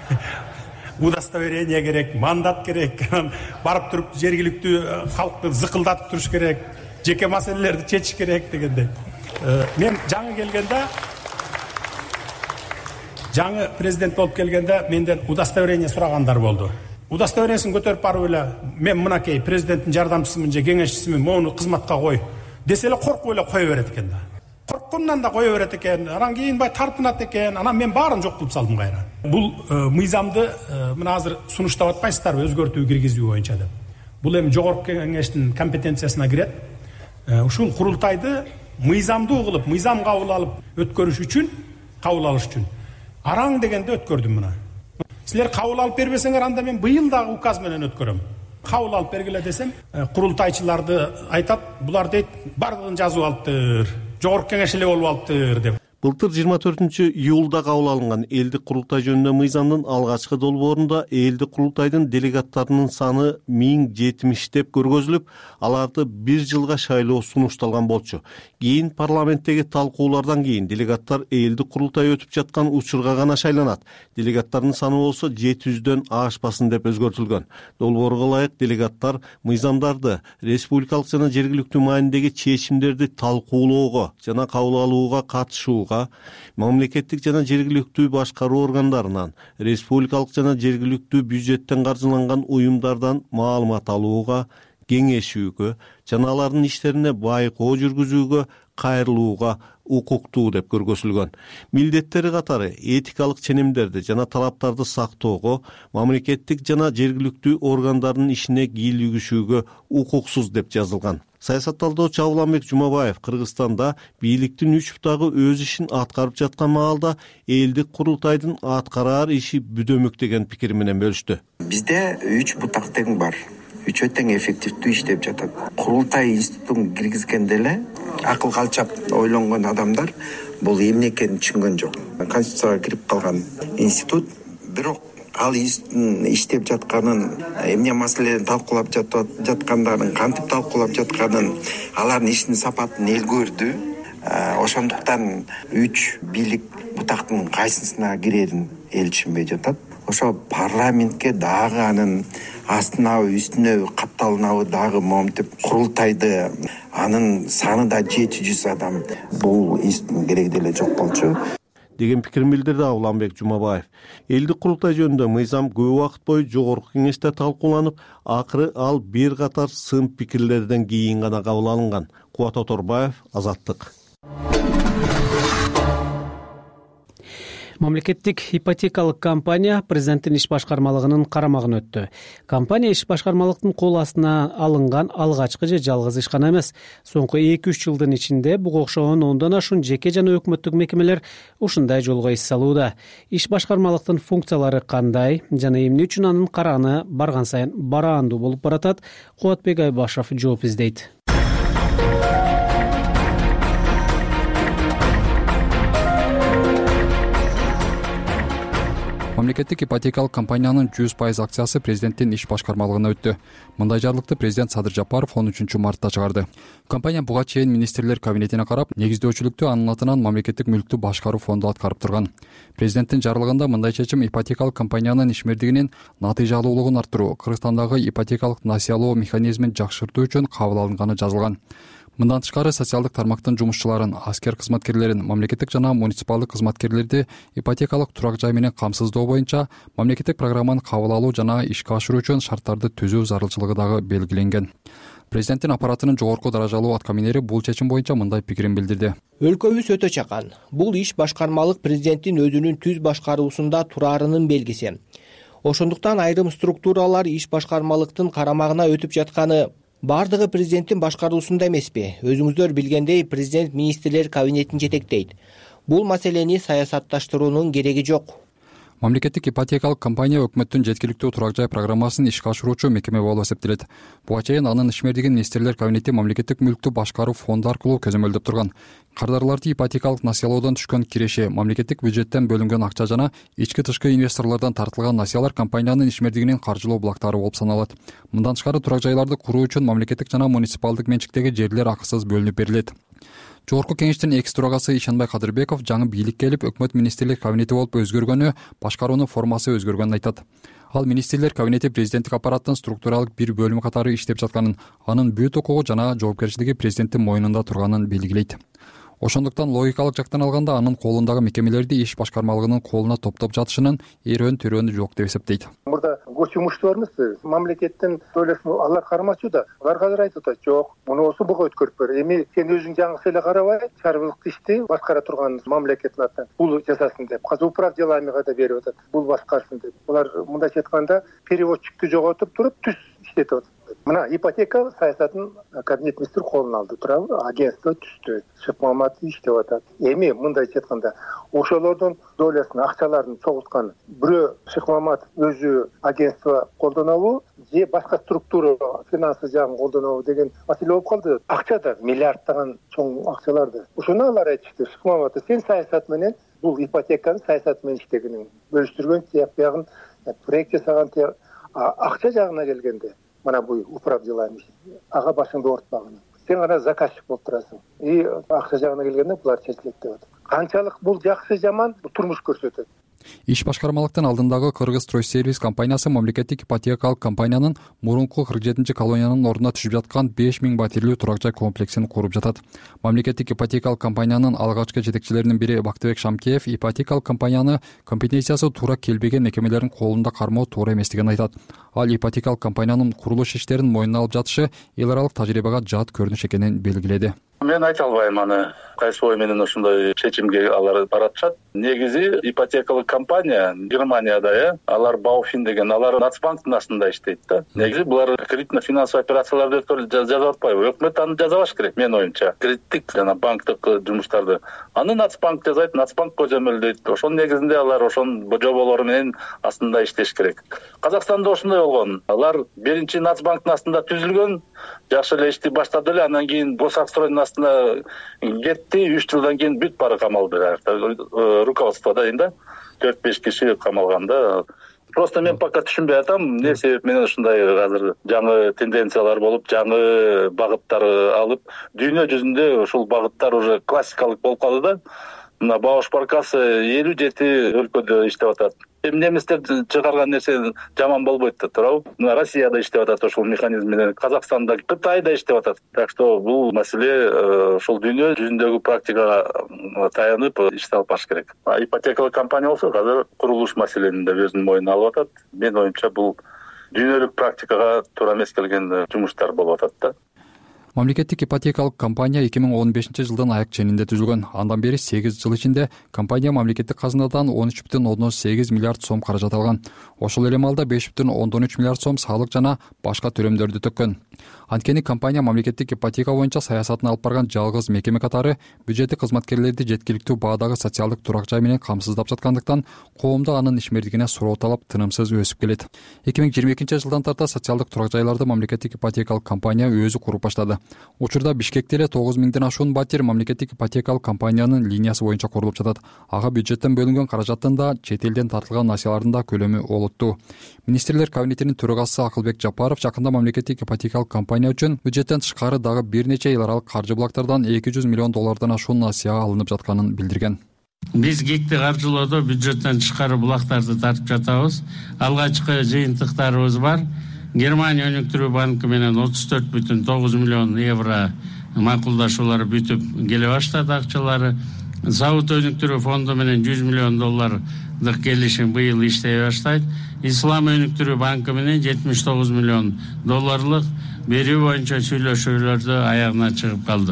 Удостоверение керек, мандат керек. Барып туруп жергиликтүү калкты зыкылдатып туруш керек, жеке маселелерди чечиш керек дегендей. Мен жаңы келгенде, жаңы президент болуп келгенде менден удостоверение сурагандар болду. Удостоверениесин көтөрүп барып эле, мен мынакей президенттин жардамчысымын же кеңешчисимин, моуну кызматка кой десе эле коркуп эле кое берет экен да. Корккондон да кое берет экен, анан кийин бай тартынат экен, анан мен баарын жок кылып салдым кайра. Бул мыйзамды мына азыр сунуштап атпайсыздарбы өзгөртүү киргизүү боюнча деп. Бул эми жогорку кеңештин компетенциясына кирет. Ушул курултайды мыйзамдуу кылып, мыйзам кабыл алып өткөрүш үчүн, кабыл алыш үчүн араң дегенде өткөрдүм мына. Силер кабыл алып бербесеңер, анда мен быйыл дагы указ менен өткөрөм. Кабыл алып бергиле десем, курултайчыларды айтат, булар дейт, бардыгын жазып алыптыр, жогорку кеңеш эле болуп алыптыр деп. Былтыр жыйырма төртүнчү июлда кабыл алынган элдик курултай жөнүндө мыйзамдын алгачкы долбоорунда элдик курултайдын делегаттарынын саны миң жетимиш деп көргөзүлүп, аларды бир жылга шайлоо сунушталган болчу. Кийин парламенттеги талкуулардан кийин делегаттар элдик курултай өтүп жаткан учурга гана шайланат. Делегаттардын саны болсо жети жүздөн ашпасын деп өзгөртүлгөн. Долбоорго ылайык делегаттар мыйзамдарды, республикалык жана жергиликтүү маанидеги чечимдерди талкуулоого жана кабыл алууга катышууга, мамлекеттик жана жергиликтүү башкаруу органдарынан, республикалык жана жергиликтүү бюджеттен каржыланган уюмдардан маалымат алууга, кеңешүүгө жана алардын иштерине байкоо жүргүзүүгө кайрылууга укуктуу деп көргөзүлгөн. Милдеттери катары этикалык ченемдерди жана талаптарды сактоого, мамлекеттик жана жергиликтүү органдардын ишине кийлигишүүгө укуксуз деп жазылган. Саясатталдоочу Абыланбек Жумабаев Кыргызстанда бийликтин үч бутагы өз ишин аткарып жаткан маалда элдик курултайдын аткараар иши бүдөмүк деген пикир менен бөлүштү. Бизде үч бутак тең бар. Үчөө тең эффективдүү иштеп жатат. Курултай институтун киргизгенде эле акыл калчап ойлонгон адамдар бул эмне экенин түшүнгөн жок. Конституцияга кирип калган институт, бирок ал институттун иштеп жатканын, эмне маселени талкуулап жаткандарын, кантип талкуулап жатканын, алардын ишинин сапатын эл көрдү. Ошондуктан үч бийлик бутактын кайсысына кирерин эл түшүнбөй жатат. Ошо парламентке дагы анын астынабы, үстүнөбү, катталынабы дагы момтип курултайды, анын саны да жети жүз адам. Бул институттун кереги деле жок болчу деген пикирин билдирди Абыланбек Жумабаев. Элдик курултай жөнүндө мыйзам көп убакыт бою жогорку кеңеште талкууланып, акыры ал бир катар сын пикирлерден кийин гана кабыл алынган. Кубат Оторбаев, Азаттык. Мамлекеттик ипотекалык компания президенттин иш башкармалыгынын карамагына өттү. Компания иш башкармалыктын кол астына алынган алгачкы же жалгыз ишкана эмес. Соңку эки үч жылдын ичинде буга окшогон ондон ашуун жеке жана өкмөттүк мекемелер ушундай жолго иш салууда. Иш башкармалыктын функциялары кандай жана эмне үчүн анын карааны барган сайын бараандуу болуп баратат? Кубатбек Айбашев жооп издейт. Мамлекеттик ипотекалык компаниянын жүз пайыз акциясы президенттин иш башкармалыгына өттү. Мындай жарлыкты президент Садыр Жапаров он үчүнчү мартта чыгарды. Компания буга чейин министрлер кабинетине карап, негиздөөчүлүктү анын атынан мамлекеттик мүлктү башкаруу фонду аткарып турган. Президенттин жарлыгында мындай чечим ипотекалык компаниянын ишмердигинин натыйжалуулугун арттыруу, Кыргызстандагы ипотекалык насыялоо механизмин жакшыртуу үчүн кабыл алынганы жазылган. Мындан тышкары социалдык тармактын жумушчуларын, аскер кызматкерлерин, мамлекеттик жана муниципалдык кызматкерлерди ипотекалык турак жай менен камсыздоо боюнча мамлекеттик программаны кабыл алуу жана ишке ашыруу үчүн шарттарды түзүү зарылчылыгы дагы белгиленген. Президенттин аппаратынын жогорку даражалуу аткаминери бул чечим боюнча мындай пикирин билдирди. Өлкөбүз өтө чакан. Бул иш башкармалык президенттин өзүнүн түз башкаруусунда тураарынын белгиси. Ошондуктан айрым структуралар иш башкармалыктын карамагына өтүп жатканы бардыгы президенттин башкаруусунда эмеспи? Өзүңүздөр билгендей, президент министрлер кабинетин жетектейт. Бул маселени саясатташтыруунун кереги жок. Мамлекеттик ипотекалык компания өкмөттүн жеткиликтүү турак жай программасын ишке ашыруучу мекеме болуп эсептелет. Буга чейин анын ишмердигин министрлер кабинети мамлекеттик мүлктү башкаруу фонду аркылуу көзөмөлдөп турган. Кардарларды ипотекалык насыялоодон түшкөн киреши, мамлекеттик бюджеттен бөлүнгөн акча жана ички тышкы инвесторлордон тартылган насыялар компаниянын ишмердигинин каржылоо булактары болуп саналат. Мындан тышкары турак жайларды куруу үчүн мамлекеттик жана муниципалдык менчиктеги жерлер акысыз бөлүнүп берилет. Жогорку кеңештин экс төрагасы Ишенбай Кадырбеков жаңы бийликке келип, өкмөт министрлер кабинети болуп өзгөргөнү, башкаруунун формасы өзгөргөнүн айтат. Ал министрлер кабинети президенттик аппараттын структуралык бир бөлүмү катары иштеп жатканын, анын бүт укугу жана жоопкерчилиги президенттин мойнунда турганын белгилейт. Ошондуктан логикалык жактан алганда анын колундагы мекемелерди иш башкармалыгынын колуна топтоп жатышынын эрөөн төрөөнү жок деп эсептейт. Мурда гос жумушчуларыбыз мамлекеттин долясын алар кармачу да, алар азыр айтып атат, жок, мунусу буга өткөрүп бер. Эми сен өзүң жаңысы эле карабай, чарбылык ишти башкара турган мамлекеттин атынан бул жасасын деп, казуу управ деламига да берип атат, бул башкарсын деп. Булар мындайча айтканда переводчикту жоготуп туруп түз иштетип атат. мына ипотека саясатын кабинет министр колуна алды, туурабы? Агентство түздү, Шыкмаматов иштеп атат. Эми мындайча айтканда, ошолордун долясын, акчаларын чогулткан бирөө Шыкмаматов өзү агентство колдонобу же башка структура финансы жагын колдонобу деген маселе болуп калды. Акча да миллиардтаган чоң акчаларды. Ошону алар айтышты. Шыкмаматов сен саясат менен бул ипотеканын саясат менен иштегениң, бөлүштүргөн тияк биягын проект жасаган тияк, акча жагына келгенде мына бул управ делами ага башыңды оорутпагын. Сен гана заказчик болуп турасың. И акча жагына келгенде булар чечилет деп атат. Канчалык бул жакшы жаман турмуш көрсөтөт. Иш башкармалыктын алдындагы Кыргызстройсервис компаниясы мамлекеттик ипотекалык компаниянын мурунку кырк жетинчи колониянын ордуна түшүп жаткан беш миң батирлүү турак жай комплексин куруп жатат. Мамлекеттик ипотекалык компаниянын алгачкы жетекчилеринин бири Бактыбек Шамкеев ипотекалык компанияны компетенциясы туура келбеген мекемелердин колунда кармоо туура эместигин айтат. Ал ипотекалык компаниянын курулуш иштерин мойнуна алып жатышы эл аралык тажрыйбага жат көрүнүш экенин белгиледи. Мен айта албайм аны кайсы ой менен ошондой чечимге алар баратышат. Негизи ипотекалык компания Германияда, э, алар Бауфин деген, алар Нацбанктын астында иштейт да. Негизи булар кредитно-финансовый операцияларды жазып атпайбы? Өкмөт аны жазабаш керек, менин оюмча. Кредиттик жана банктык жумуштарды аны Нацбанк жазайт, Нацбанк көзөмөлдөйт. Ошонун негизинде алар ошонун жоболору менен астында иштеш керек. Казакстанда ошондой болгон. Алар биринчи Нацбанктын астында түзүлгөн, жакшы эле ишти баштады эле, анан кийин Босакстройдун астына кетти, үч жылдан кийин бүт баары камалды. Руководствода дейм да, төрт беш киши камалганда. Просто мен пока түшүнбөй атам, эмне себеп менен ушундай азыр жаңы тенденциялар болуп, жаңы багыттар алып, дүйнө жүзүндө ушул багыттар уже классикалык болуп калды да. Мына Бауш Баркасы элүү жети өлкөдө иштеп атат. Эми немистер чыгарган нерсе жаман болбойт да, туурабы? Мына Россияда иштеп атат ошол механизм менен, Казакстанда, Кытайда иштеп атат. Так что бул маселе ошол дүйнө жүзүндөгү практикага таянып иштеп алып баш керек. Ипотекалык компания болсо азыр курулуш маселени да өзүнүн мойнуна алып атат. Менин оюмча бул дүйнөлүк практикага туура эмес келген жумуштар болуп атат да. Мамлекеттик ипотекалык компания эки миң он бешинчи жылдын аяк ченинде түзүлгөн. Андан бери сегиз жыл ичинде компания мамлекеттик казынадан он үч бүтүн ондон сегиз миллиард сом каражат алган. Ошол эле маалда беш бүтүн ондон үч миллиард сом салык жана башка төлөмдөрдү төккөн. Анткени компания мамлекеттик ипотека боюнча саясатын алып барган жалгыз мекеме катары бюджеттик кызматкерлерди жеткиликтүү баадагы социалдык турак жай менен камсыздап жаткандыктан коомдо анын ишмердигине суроо талап тынымсыз өсүп келет. эки миң жыйырма экинчи жылдан тарта социалдык турак жайларды мамлекеттик ипотекалык компания өзү куруп баштады. Учурда Бишкекте эле тогуз миңден ашуун батир мамлекеттик ипотекалык компаниянын линиясы боюнча курулуп жатат. Ага бюджеттен бөлүнгөн каражаттын да, чет элден тартылган акциялардын да көлөмү олуттуу. Министрлер кабинетинин төрагасы Акылбек Жапаров жакында мамлекеттик ипотекалык компания үчүн бюджеттен тышкары дагы бир нече эл аралык каржы булактардан эки жүз миллион доллардан ашуун акция алынып жатканын билдирген. Биз ГИКти каржылоодо бюджеттен тышкары булактарды тартып жатабыз. Алгачкы жыйынтыктарыбыз бар. Германия өнүктүрүү банкы менен отуз төрт бүтүн тогуз миллион евро макулдашуулар бүтүп келе баштады акчалары. Саут өнүктүрүү фонду менен жүз миллион доллардык келишим быйыл иштей баштайт. Ислам өнүктүрүү банкы менен жетимиш тогуз миллион долларлык берүү боюнча сүйлөшүүлөрдү аягына чыгып калды.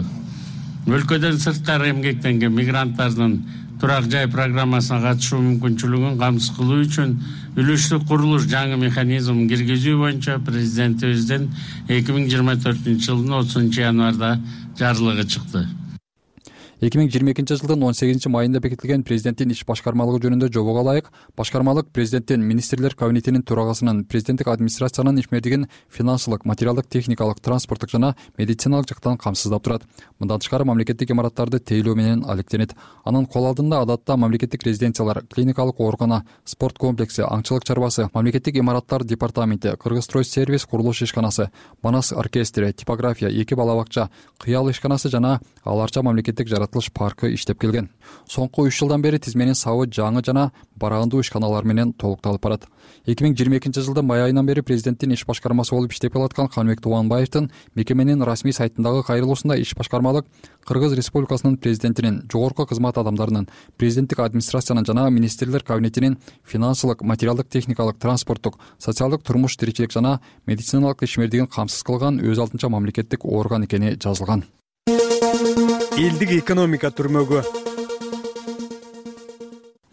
Өлкөдөн сырткары эмгектенген мигранттардын турак жай программасына катышуу мүмкүнчүлүгүн камсыз кылуу үчүн үлүштүк курулуш жаңы механизм киргизүү боюнча президентибиздин эки миң жыйырма төртүнчү жылдын отузунчу январда жарлыгы чыкты. эки миң жыйырма экинчи жылдын он сегизинчи майында бекитилген президенттин иш башкармалыгы жөнүндө жобого ылайык башкармалык президенттин, министрлер кабинетинин төрагасынын, президенттик администрациянын ишмердигин финансылык, материалдык, техникалык, транспорттук жана медициналык жактан камсыздап турат. Мындан тышкары мамлекеттик имараттарды тейлөө менен алектенет. Анын кол алдында адатта мамлекеттик резиденциялар, клиникалык оорукана, спорт комплекси, аңчылык чарбасы, мамлекеттик имараттар департаменти, Кыргызстройсервис курулуш ишканасы, Манас оркестри, типография, эки бала бакча, кыял ишканасы жана аларча мамлекеттик жаратылыш паркы иштеп келген. Соңку үч жылдан бери тизменин сабы жаңы жана бараандуу ишканалар менен толукталып барат. эки миң жыйырма экинчи жылдын май айынан бери президенттин иш башкармасы болуп иштеп келаткан Каныбек Тубанбаевдин мекеменин расмий сайтындагы кайрылуусунда иш башкармалык Кыргыз Республикасынын президентинин, жогорку кызмат адамдарынын, президенттик администрациянын жана министрлер кабинетинин финансылык, материалдык, техникалык, транспорттук, социалдык турмуш тиричилик жана медициналык ишмердигин камсыз кылган өз алдынча мамлекеттик орган экени жазылган. Элдик экономика түрмөгү.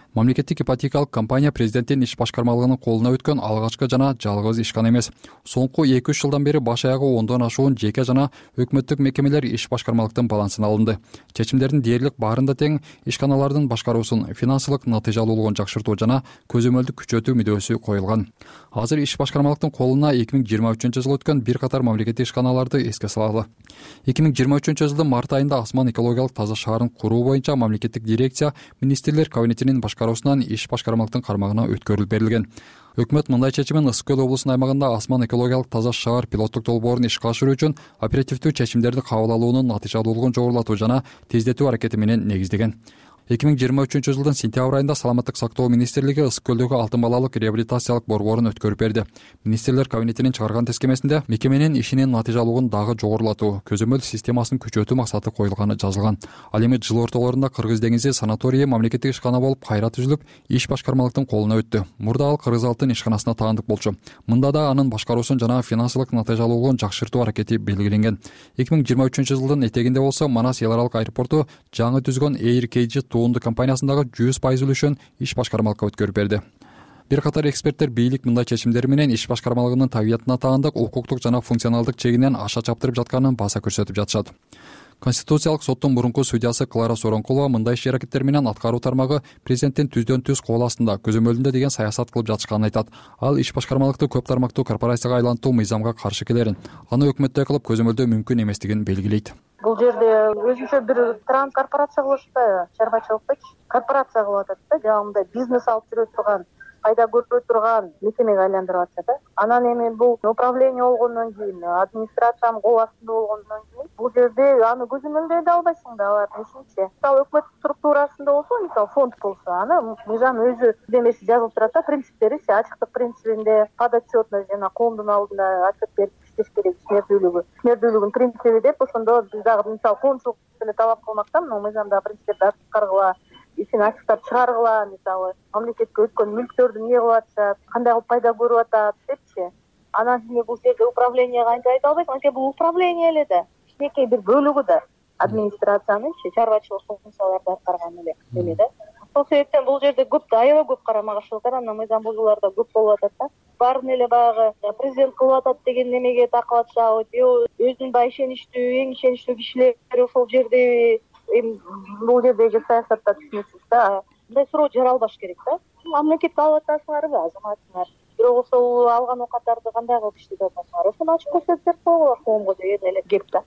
мамлекеттик ипотекалык компания президенттин иш башкармалыгынын колуна өткөн алгачкы жана жалгыз ишкана эмес. Соңку эки үч жылдан бери баш аягы ондон ашуун жеке жана өкмөттүк мекемелер иш башкармалыктын балансына алынды. Чечимдердин дээрлик баарында тең ишканалардын башкаруусун финансылык натыйжалуулугун жакшыртуу жана көзөмөлдү күчөтүү мүдөөсү коюлган. Азыр иш башкармалыктын колуна эки миң жыйырма үчүнчү жылы өткөн бир катар мамлекеттик ишканаларды эске салалы. эки миң жыйырма үчүнчү жылдын март айында Асман экологиялык таза шаарын куруу боюнча мамлекеттик дирекция министрлер кабинетинин башкаруусунан иш башкармалыктын кармагына өткөрүлүп берилген. Өкмөт мындай чечимин Ысык көл облусунун аймагында Асман экологиялык таза шаар пилоттук долбоорун ишке ашыруу үчүн оперативдүү чечимдерди кабыл алуунун натыйжалуулугун жогорулатуу жана тездетүү аракети менен негиздеген. эки миң жыйырма үчүнчү жылдын сентябрь айында Саламаттык сактоо министрлиги Ысык көлдөгү алтын балалык реабилитациялык борборун өткөрүп берди. Министрлер кабинетинин чыгарган тескемесинде мекеменин ишинин натыйжалуулугун дагы жогорулатуу, көзөмөл системасын күчөтүү максаты коюлганы жазылган. Ал эми жыл ортолорунда Кыргыз деңизи санаторийи мамлекеттик ишкана болуп кайра түзүлүп, иш башкармалыктын колуна өттү. Мурда ал Кыргыз алтын ишканасына таандык болчу. Мында да анын башкаруусун жана финансылык натыйжалуулугун жакшыртуу аракети белгиленген. эки миң жыйырма үчүнчү жылдын этегинде болсо Манас эл аралык аэропорту жаңы түзгөн Air K G туунду компаниясындагы жүз пайыз үлүшүн иш башкармалыкка өткөрүп берди. Бир катар эксперттер бийлик мындай чечимдери менен иш башкармалыгынын табиятына таандык, укуктук жана функционалдык чегинен аша чаптырып жатканын баса көрсөтүп жатышат. Конституциялык соттун мурунку судьясы Клара Соронкулова мындай иш аракеттер менен аткаруу тармагы президенттин түздөн түз кол астында, көзөмөлүндө деген саясат кылып жатышканын айтат. Ал иш башкармалыкты көп тармактуу корпорацияга айлантуу мыйзамга каршы келерин, аны өкмөттөй кылып көзөмөлдөө мүмкүн эместигин белгилейт. Бул жерде өзүнчө бир транскорпорация кылып атпайбы, чарбачылыкты корпорация кылып атат да, жагымда бизнес алып жүрө турган, пайда көрө турган мекемеге айландырып атышат да. Анан эми бул управление болгондон кийин, администрациянын кол астында болгондон кийин бул жерде аны көзөмөлдөй да албайсың да, алардын ишинчи. Мисалы өкмөт структурасында болсо, мисалы фонд болсо, аны мыйзам өзү демеси жазылып турат да, принциптери, ачыктык принцибинде, подотчетность жана коомдун алдында отчет берип иштеш керек, ишмердүүлүгү, ишмердүүлүгүнүн принциби деп ошондо биз дагы мисалы коомчулук деле талап кылмактан, мына мыйзамдагы принциптерди аткаргыла, ишин ачыктап чыгаргыла, мисалы мамлекетке өткөн мүлктөрдү эмне кылып атышат, кандай кылып пайда көрүп атат депчи. Анан кийин бул жерде управлениеге кантип айта албайсың, анткени бул управление эле да, кичинекей бир бөлүгү да администрациянынчы чарбачылык функцияларды аткарган эле эме да. Ошол себептен бул жерде көп да, аябай көп карама каршылыктар, анан мыйзам бузуулар да көп болуп атат да. Баарын эле баягы президент кылып атат деген немеге такып атышабы, же өзүнүн баягы ишеничтүү, эң ишеничтүү кишилери ошол жерде, эми бул жердеги саясатта түшүнүксүз да. Мындай суроо жаралбаш керек да. Мамлекетке алып атасыңарбы, азаматыңар? Бирок ошол алган оокаттарды кандай кылып иштетип атасыңар? Ошону ачык көрсөтүп берсе болот коомго деген эле кеп да.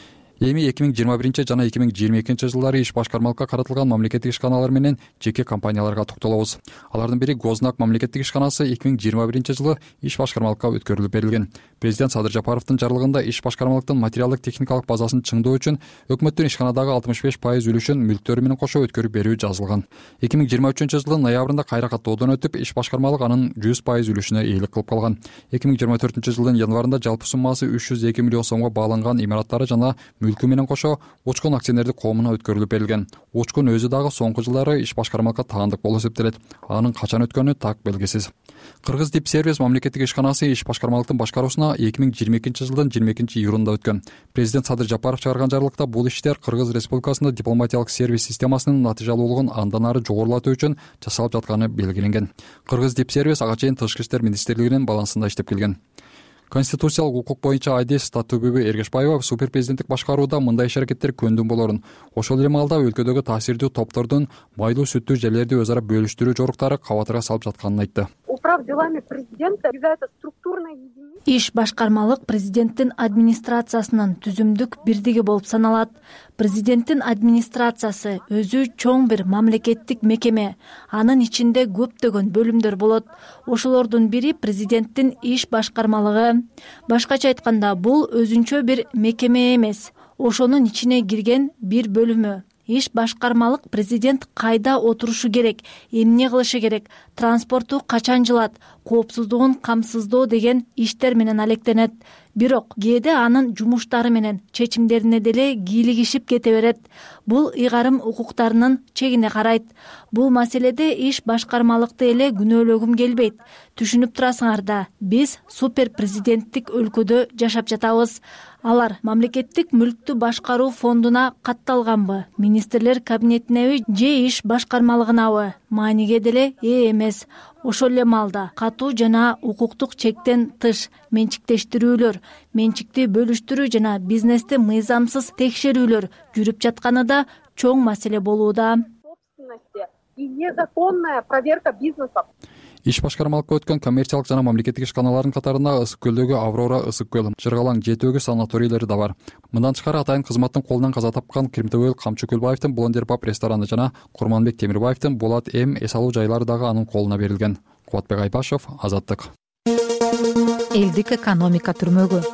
Эми эки миң жыйырма биринчи жана эки миң жыйырма экинчи жылдары иш башкармалыкка каратылган мамлекеттик ишканалар менен жеке компанияларга токтолобуз. Алардын бири Гознак мамлекеттик ишканасы эки миң жыйырма биринчи жылы иш башкармалыкка өткөрүлүп берилген. Президент Садыр Жапаровдун жарлыгында иш башкармалыктын материалдык техникалык базасын чыңдоо үчүн өкмөттүн ишканадагы алтымыш беш пайыз үлүшүн мүлктөрү менен кошо өткөрүп берүү жазылган. эки миң жыйырма үчүнчү жылдын ноябрында кайра каттоодон өтүп, иш башкармалык анын жүз пайыз үлүшүнө ээлик кылып калган. эки миң жыйырма төртүнчү жылдын январында жалпы суммасы үч жүз эки миллион сомго бааланган имараттары жана мүлкү менен кошо Учкун акционердик коомуна өткөрүлүп берилген. Учкун өзү дагы соңку жылдары иш башкармалыкка таандык болуп эсептелет. Анын качан өткөнү так белгисиз. Кыргыз Дип Сервис мамлекеттик ишканасы иш башкармалыктын башкаруусуна эки миң жыйырма экинчи жылдын жыйырма экинчи июлунда өткөн. Президент Садыр Жапаров чыгарган жарлыкта бул иштер Кыргыз Республикасында дипломатиялык сервис системасынын натыйжалуулугун андан ары жогорулатуу үчүн жасалып жатканы белгиленген. Кыргыз Дип Сервис ага чейин Тышкы иштер министрлигинин балансында иштеп келген. Конституциялык укук боюнча Айдес Татыбүбү Эргешбаева супер президенттик башкарууда мындай иш аракеттер көндүм болорун, ошол эле маалда өлкөдөгү таасирдүү топтордун майлуу сүттүү жерлерди өз ара бөлүштүрүү жоруктары кабатырга салып жатканын айтты. Управ делами президента является структурной единицей. Иш башкармалык президенттин администрациясынын түзүмдүк бирдиги болуп саналат. Президенттин администрациясы өзү чоң бир мамлекеттик мекеме. Анын ичинде көптөгөн бөлүмдөр болот. Ошолордун бири президенттин иш башкармалыгы. Башкача айтканда, бул өзүнчө бир мекеме эмес, ошонун ичине кирген бир бөлүмү. Иш башкармалык президент кайда отурушу керек, эмне кылышы керек, транспорту качан жылат, коопсуздугун камсыздоо деген иштер менен алектенет. Бирок кээде анын жумуштары менен чечимдерине деле кийлигишип кете берет. бул ыйгарым укуктарынын чегине карайт. Бул маселеде иш башкармалыкты эле күнөөлөгүм келбейт. Түшүнүп турасыңар да, биз супер президенттик өлкөдө жашап жатабыз. Алар мамлекеттик мүлктү башкаруу фондуна катталганбы, министрлер кабинетинеби же иш башкармалыгынабы? Мааниге деле ээ эмес. Ошол эле маалда катуу жана укуктук чектен тыш менчиктештирүүлөр, менчикти бөлүштүрүү жана бизнести мыйзамсыз текшерүүлөр жүрүп жатканы да чоң маселе болууда. И незаконная проверка бизнеса. Иш башкармалыкка өткөн коммерциялык жана мамлекеттик ишканалардын катарында Ысык көлдөгү Аврора ысык көл, Жыргалаң жети санаторийлери да бар. Мындан тышкары атайын кызматтын колунан каза тапкан Кримтөбөл Камчы Көлбаевдин Блондер паб рестораны жана Курманбек Темирбаевдин Болот М эс алуу жайлары дагы анын колуна берилген. Кубатбек Айбашев, Азаттык. Элдик экономика түрмөгү.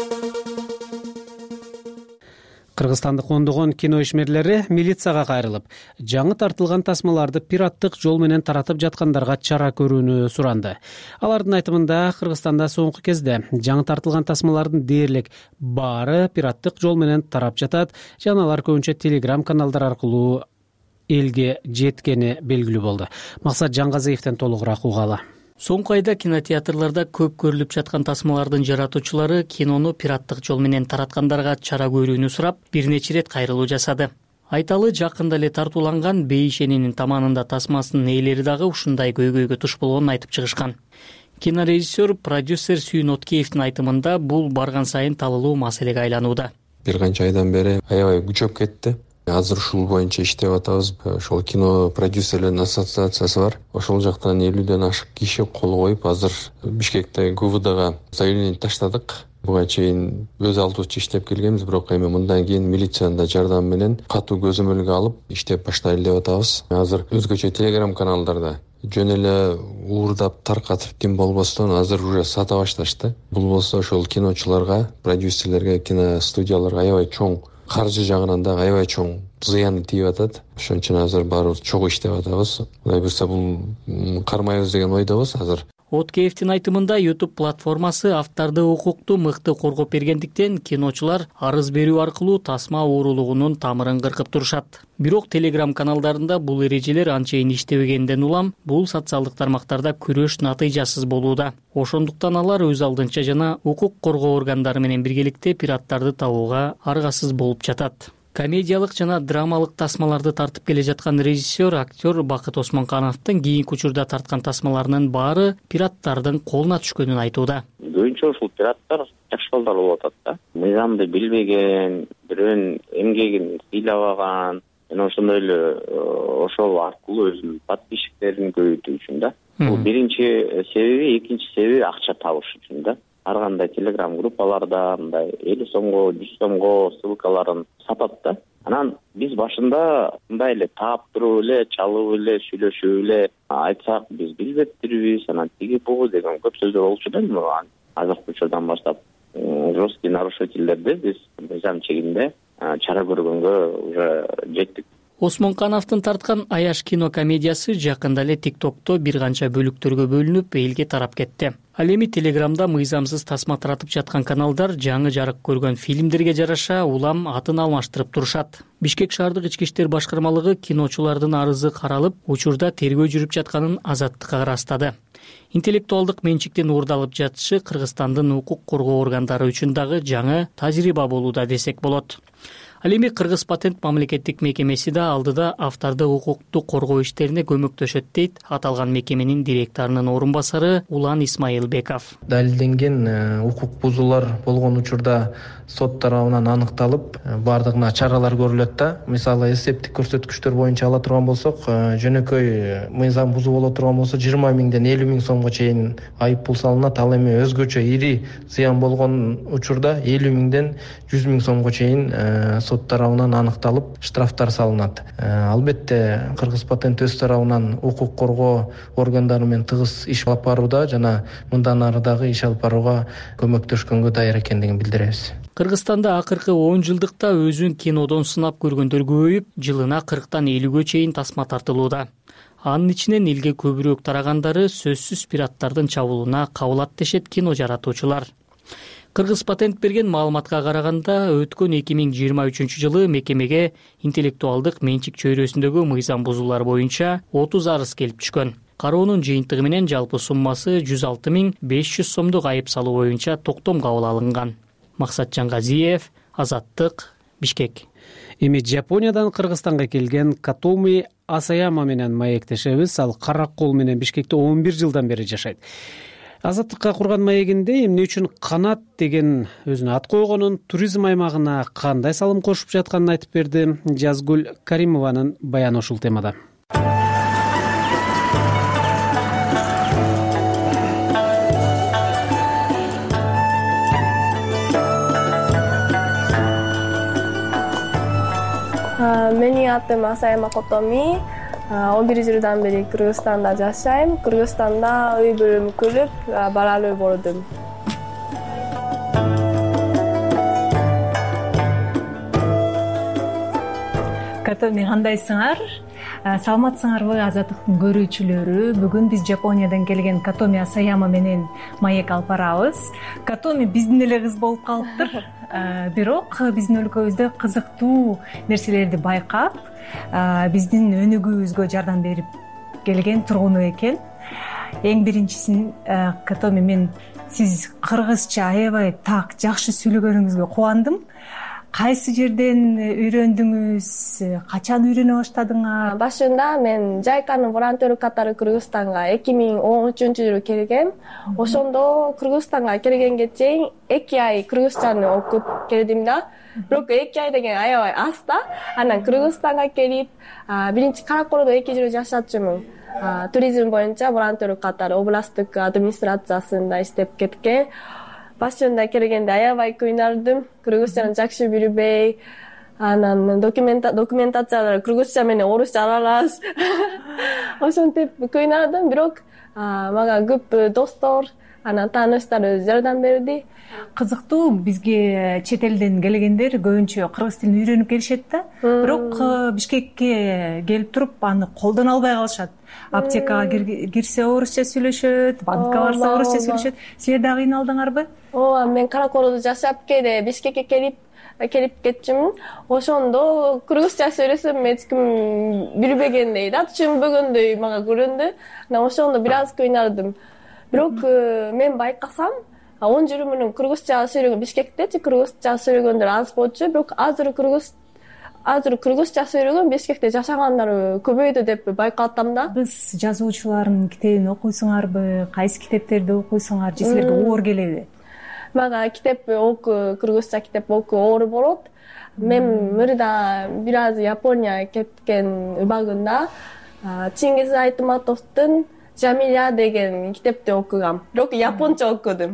Кыргызстандык ондогон кино ишмерлери милицияга кайрылып, жаңы тартылган тасмаларды пираттык жол менен таратып жаткандарга чара көрүүнү суранды. Алардын айтымында Кыргызстанда соңку кезде жаңы тартылган тасмалардын дээрлик баары пираттык жол менен тарап жатат, жана алар көбүнчө телеграм каналдар аркылуу элге жеткени белгилүү болду. Максат Жаңгазиевден толугураак угалы. Соңку айда кинотеатрларда көп көрүлүп жаткан тасмалардын жаратуучулары кинону пираттык жол менен тараткандарга чара көрүүнү сурап, бир нече ирет кайрылуу жасады. Айталы, жакында эле тартууланган Бейишенинин таманында тасмасынын ээлери дагы ушундай көйгөйгө туш болгонун айтып чыгышкан. Кинорежиссер, продюсер Сүйүн Откеевдин айтымында бул барган сайын талылуу маселеге айланууда. Бир канча айдан бери аябай күчөп кетти. Азыр ушул боюнча иштеп атабыз. Ошол кино продюсерлердин ассоциациясы бар. Ошол жактан элүүдөн ашык киши кол коюп, азыр Бишкекте ГУВДга заявление таштадык. Буга чейин өз алдыбызча иштеп келгенбиз, бирок эми мындан кийин милициянын да жардамы менен катуу көзөмөлгө алып иштеп баштайлы деп атабыз. Азыр өзгөчө телеграм каналдарда жөн эле уурдап таркатып ким болбостон азыр уже сата башташты. Бул болсо ошол киночуларга, продюсерлерге, киностудияларга аябай чоң каржы жагынан да аябай чоң зыяны тийип атат. Ошон үчүн азыр баарыбыз чогуу иштеп атабыз. Кудай буйрса бул кармайбыз деген ойдобуз азыр. Откеевдин айтымында YouTube платформасы авторду укукту мыкты коргоп бергендиктен киночулар арыз берүү аркылуу тасма уурулугунун тамырын кыркып турушат. Бирок телеграм каналдарында бул эрежелер анчейин иштебегенден улам бул социалдык тармактарда күрөш натыйжасыз болууда. Ошондуктан алар өз алдынча жана укук коргоо органдары менен биргеликте пираттарды табууга аргасыз болуп жатат. Комедиялык жана драмалык тасмаларды тартып келе жаткан режиссер, актер Бакыт Осмонкановдун кийинки учурда тарткан тасмаларынын баары пираттардын колуна түшкөнүн айтууда. Көбүнчө ушул пираттар жаш балдар болуп атат да. Мыйзамды билбеген, бирөөнүн эмгегин сыйлабаган, жана ошондой эле ошол аркылуу өзүнүн подписчиктерин көбөйтүү үчүн да. Бул биринчи себеби, экинчи себеби акча табыш үчүн да. Ар кандай телеграм группаларда мындай элүү сомго, жүз сомго ссылкаларын сатат да. Анан биз башында мындай эле таап туруп эле, чалып эле, сүйлөшүп эле айтсак, биз билбептирбиз, анан тиги бугу деген көп сөздөр болчу да. Азыркы учурдан баштап жесткий нарушительдерди биз мыйзам чегинде чара көргөнгө уже жеттик. Осмонкановдун тарткан Аяш кино комедиясы жакында эле тиктокто бир канча бөлүктөргө бөлүнүп, элге тарап кетти. Ал эми телеграмда мыйзамсыз тасма таратып жаткан каналдар жаңы жарык көргөн фильмдерге жараша улам атын алмаштырып турушат. Бишкек шаардык ички иштер башкармалыгы киночулардын арызы каралып, учурда тергөө жүрүп жатканын Азаттыкка ырастады. Интеллектуалдык менчиктин уурдалып жатышы Кыргызстандын укук коргоо органдары үчүн дагы жаңы тажрыйба болууда десек болот. Ал эми Кыргыз патент мамлекеттик мекемеси да алдыда авторду укукту коргоо иштерине көмөктөшөт дейт аталган мекеменин директорунун орун басары Улан Исмайылбеков. Далилденген укук бузуулар болгон учурда сот тарабынан аныкталып, бардыгына чаралар көрүлөт да. Мисалы, эсептик көрсөткүчтөр боюнча ала турган болсок, жөнөкөй мыйзам бузуу боло турган болсо жыйырма миңден элүү миң сомго чейин айып пул салынат. Ал эми өзгөчө ири зыян болгон учурда элүү миңден жүз миң сомго чейин сот тарабынан аныкталып, штрафтар салынат. Албетте, Кыргыз патент өз тарабынан укук коргоо органдары менен тыгыз иш алып барууда жана мындан ары дагы иш алып барууга көмөктөшкөнгө даяр экендигин билдиребиз. Кыргызстанда акыркы он жылдыкта өзүн кинодон сынап көргөндөр көбөйүп, жылына кырктан элүүгө чейин тасма тартылууда. Анын ичинен элге көбүрөөк тарагандары сөзсүз пираттардын чабуулуна кабылат дешет кино жаратуучулар. Кыргыз патент берген маалыматка караганда өткөн эки миң жыйырма үчүнчү жылы мекемеге интеллектуалдык менчик чөйрөсүндөгү мыйзам бузуулар боюнча отуз арыз келип түшкөн. Кароонун жыйынтыгы менен жалпы суммасы жүз алты миң беш жүз сомдук айып салуу боюнча токтом кабыл алынган. Максатжан Газиев, Азаттык, Бишкек. Эми Жапониядан Кыргызстанга келген Катоми Асаяма менен маектешебиз. Ал Карак кол менен Бишкекте он бир жылдан бери жашайт. Азаттыкка курган маегинде эмне үчүн канат деген өзүнө ат койгонун, туризм аймагына кандай салым кошуп жатканын айтып берди. Жазгүл Каримованын баяны ушул темада. Менин атым Асаяма Котоми. он бир жылдан бери Кыргызстанда жашайм. Кыргызстанда үй бүлөм көрүп, баралуу болдум. Катоми, кандайсыңар? Саламатсыңарбы Азаттыктын көрүүчүлөрү? Бүгүн биз Жапониядан келген Катоми Асаяма менен маек алып барабыз. Катоми биздин эле кыз болуп калыптыр. Бирок биздин өлкөбүздө кызыктуу нерселерди байкап, биздин өнүгүүбүзгө жардам берип келген тургуну экен. Эң биринчисин, Катоми, мен сиз кыргызча аябай так жакшы сүйлөгөнүңүзгө кубандым. Кайсы жерден үйрөндүңүз? Качан үйрөнө баштадыңар? Башында мен Жайканын волонтеру катары Кыргызстанга эки миң он үчүнчү жылы келгем. Ошондо Кыргызстанга келгенге чейин эки ай кыргызчаны окуп келдим да. Бирок эки ай деген аябай аз да. Анан Кыргызстанга келип, биринчи Караколдо эки жыл жашачумун. Туризм боюнча волонтеру катары областтык администрациясында иштеп кеткен. Башында келгенде аябай кыйнардым. Кыргызчаны жакшы билбей, анан документациялар кыргызча менен орусча аралаш. Ошентип кыйнардым, бирок мага көп достор, анан тааныштар жардам берди. Кызыктуу, бизге чет элден келгендер көбүнчө кыргыз тилин үйрөнүп келишет да. Бирок Бишкекке келип туруп аны колдоно албай калышат. Аптекага кирсе орусча сүйлөшөт, банкка барса орусча сүйлөшөт. Силер да кыйналдыңарбы? Ооба, мен Караколдо жашап кээде Бишкекке келип келип кетчүмүн. Ошондо кыргызча сүйлөсөм эч ким билбегендей да, түшүнбөгөндөй мага көрүндү. Анан ошондо бир аз кыйнардым. Бирок мен байкасам, он жыл мурун кыргызча сүйлөгөн Бишкектечи кыргызча сүйлөгөндөр аз болчу, бирок азыр кыргыз азыр кыргызча сүйлөгөн Бишкекте жашагандар көбөйдү деп байкатам да. Кыргыз жазуучуларынын китебин окуйсуңарбы? Кайсы китептерди окуйсуңар? Же силерге оор келеби? Мага китеп окуу, кыргызча китеп окуу оор болот. Мен мурда бир аз Япония кеткен убагында Чингиз Айтматовдун Жамиля деген китепти окугам. Бирок японча окудум.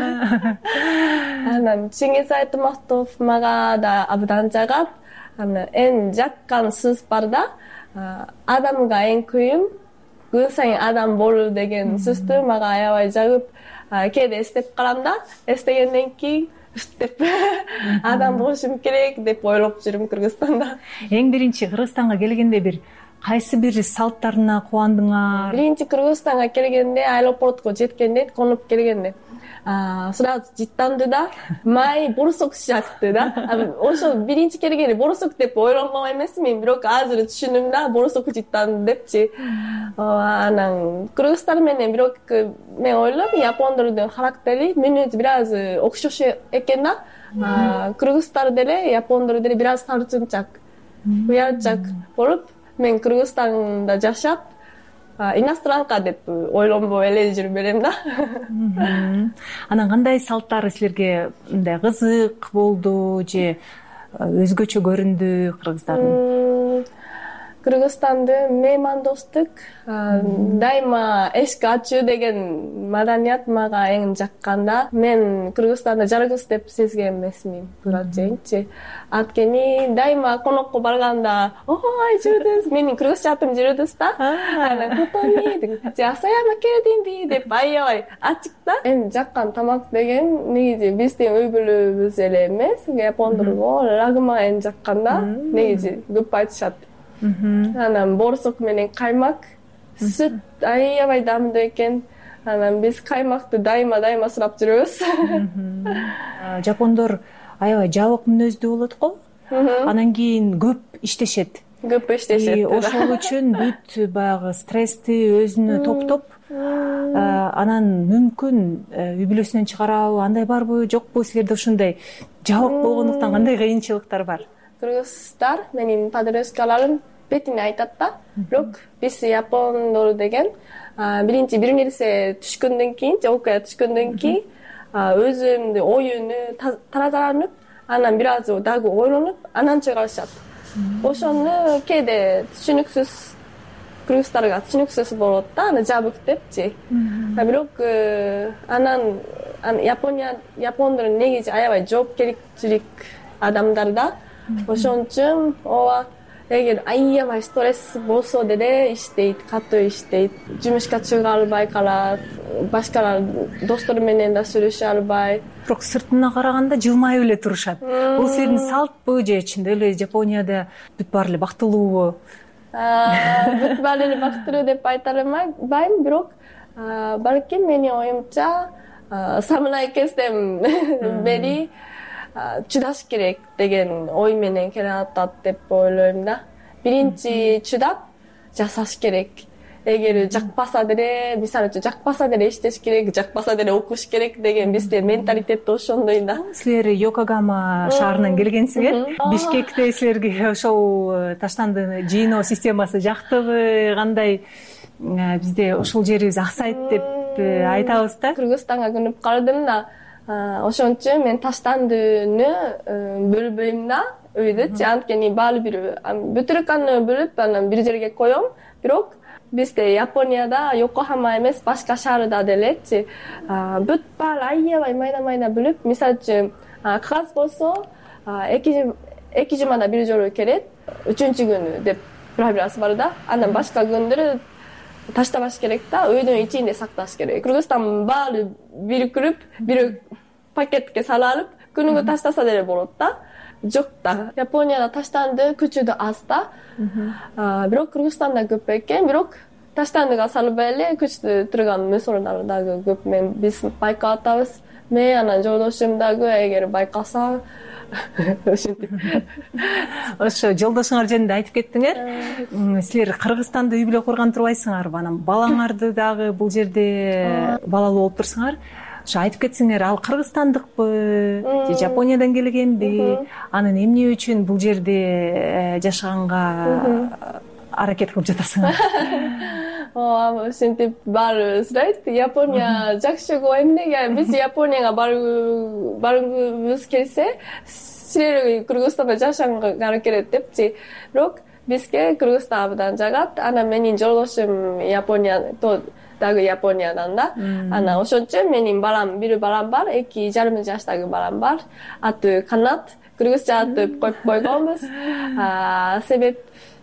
Анан Чингиз Айтматов мага да абдан жагат. Анан эң жаккан сөз бар да. Адамга эң күйүм күн сайын адам болуу деген сөздү мага аябай жагып, кээде эстеп карам да. Эстегенден кийин деп адам болушум керек деп ойлоп жүрүм Кыргызстанда. Эң биринчи Кыргызстанга келгенде бир кайсы бир салттарына кубандыңар? Биринчи Кыргызстанга келгенде, аэропортко жеткенде, конуп келгенде сразу жыттанды да. Май борсок сыяктуу да. Ошо биринчи келгенде борсок деп ойлонгон эмесмин, бирок азыр түшүндүм да, борсок жыттанды депчи. Анан кыргыздар менен бирок мен ойлойм, япондордун характери мүнөзү бир аз окшош экен да. Кыргыздар деле, япондор деле бир аз тартынчак, уярчак болуп, мен Кыргызстанда жашап, иностранка деп ойлонбой эле жүрүп берем да. Анан кандай салттары силерге мындай кызык болду же өзгөчө көрүндү кыргыздардын? Кыргызстанды меймандостук, дайыма эшик ачуу деген маданият мага эң жакканда. Мен Кыргызстанда жалгыз деп сезген эмесмин буга чейинчи. Анткени дайыма конокко барганда, ой, жүрдүз, менин кыргызча атым жүрдүз да. Анан Котоми деп, же Асаяма келдиңби деп аябай ачык да. Эң жаккан тамак деген негизи биздин үй бүлөбүз эле эмес, япондорго рагма эң жаккан да. Негизи көп айтышат. Анан борсок менен каймак, сүт аябай даамдуу экен. анан биз каймакты дайыма дайыма сурап жүрөбүз. Жапондор аябай жабык мүнөздүү болот го. Анан кийин көп иштешет. Көп иштешет. Ошол үчүн бүт баягы стрессти өзүнө топтоп, анан мүмкүн үй бүлөсүнөн чыгарабы, андай барбы, жокпу? Силерде ушундай жабык болгондуктан кандай кыйынчылыктар бар? Кыргыздар, менин подружкаларым бетине айтат да. Бирок биз япондор деген биринчи бир нерсе түшкөндөн кийин, же окуя түшкөндөн кийин өзүмдү оюну таразаланып, анан бир аз дагы ойлонуп, анан чыгарышат. Ошону кээде түшүнүксүз кыргыздарга түшүнүксүз болот да, аны жабык депчи. Бирок анан Япония япондор негизи аябай жоопкерчилик адамдар да. Ошон үчүн ооба эгер аябай стресс болсо деле иштейт, катуу иштейт. Жумушка чыга албай калат, башкалар достору менен да сүйлөшө албай. Бирок сыртына караганда жылмайып эле турушат. Бул силердин салтпы же чындап эле Жапонияда бүт баары эле бактылуубу? Бүт баары эле бактылуу деп айта албайм, бирок балким менин оюмча самурай кезден бери чыдаш керек деген ой менен келатат деп ойлойм да. Биринчи чыдап жасаш керек. Эгер жакпаса деле, мисалы үчүн жакпаса деле иштеш керек, жакпаса деле окуш керек деген бизде менталитет ошондой да. Силер Йокогама шаарынан келгенсиңер. Бишкекте силерге ошол таштанды жыйноо системасы жактыбы, кандай? Бизде ошол жерибиз аксайт деп айтабыз да. Кыргызстанга күнүп калдым да. Ошон үчүн мен таштандыны бөлбөйм да үйдүчү. Анткени баары бир бүтүрүканы бөлүп анан бир жерге коем. Бирок бизде Японияда Йокохама эмес башка шаарда делечи бүт баары аябай майда-майда бөлүп, мисалы үчүн кагаз болсо эки жумада бир жолу келет, үчүнчү күнү деп правиласы бар да. Анан башка күндөрү таштабаш керек да, үйдүн ичинде сакташ керек. Кыргызстан баары бирикирип, бир пакетке салып, күнүгө таштаса деле болот да. Жок да. Японияда таштанды күчү да аз да. Бирок Кыргызстанда көп экен, бирок таштандыга салбай эле күчтүү турган мусорлор дагы көп. Мен биз байкап атабыз. Мен анан жолдошум дагы эгер байкаса ошо жолдошуңар жөнүндө айтып кеттиңер. Силер Кыргызстанда үй бүлө курган турбайсыңарбы? Анан балаңарды дагы бул жерде балалуу болуп турсуңар. Ошо айтып кетсеңер, ал кыргызстандыкпы же Жапониядан келгенби? Анан эмне үчүн бул жерде жашаганга аракет кылып жатасыңар? Ооба, ошентип баары сурайт. Япония жакшы го, эмнеге биз Японияга баргыбыз келсе, силер Кыргызстанда жашагыңар керек депчи. Бирок бизге Кыргызстан абдан жагат. Анан менин жолдошум Япония дагы Япониядан да. Анан ошон үчүн менин балам, бир балам бар, эки жарым жаштагы балам бар. Аты Канат, кыргызча аты коюп койгонбуз. Себеп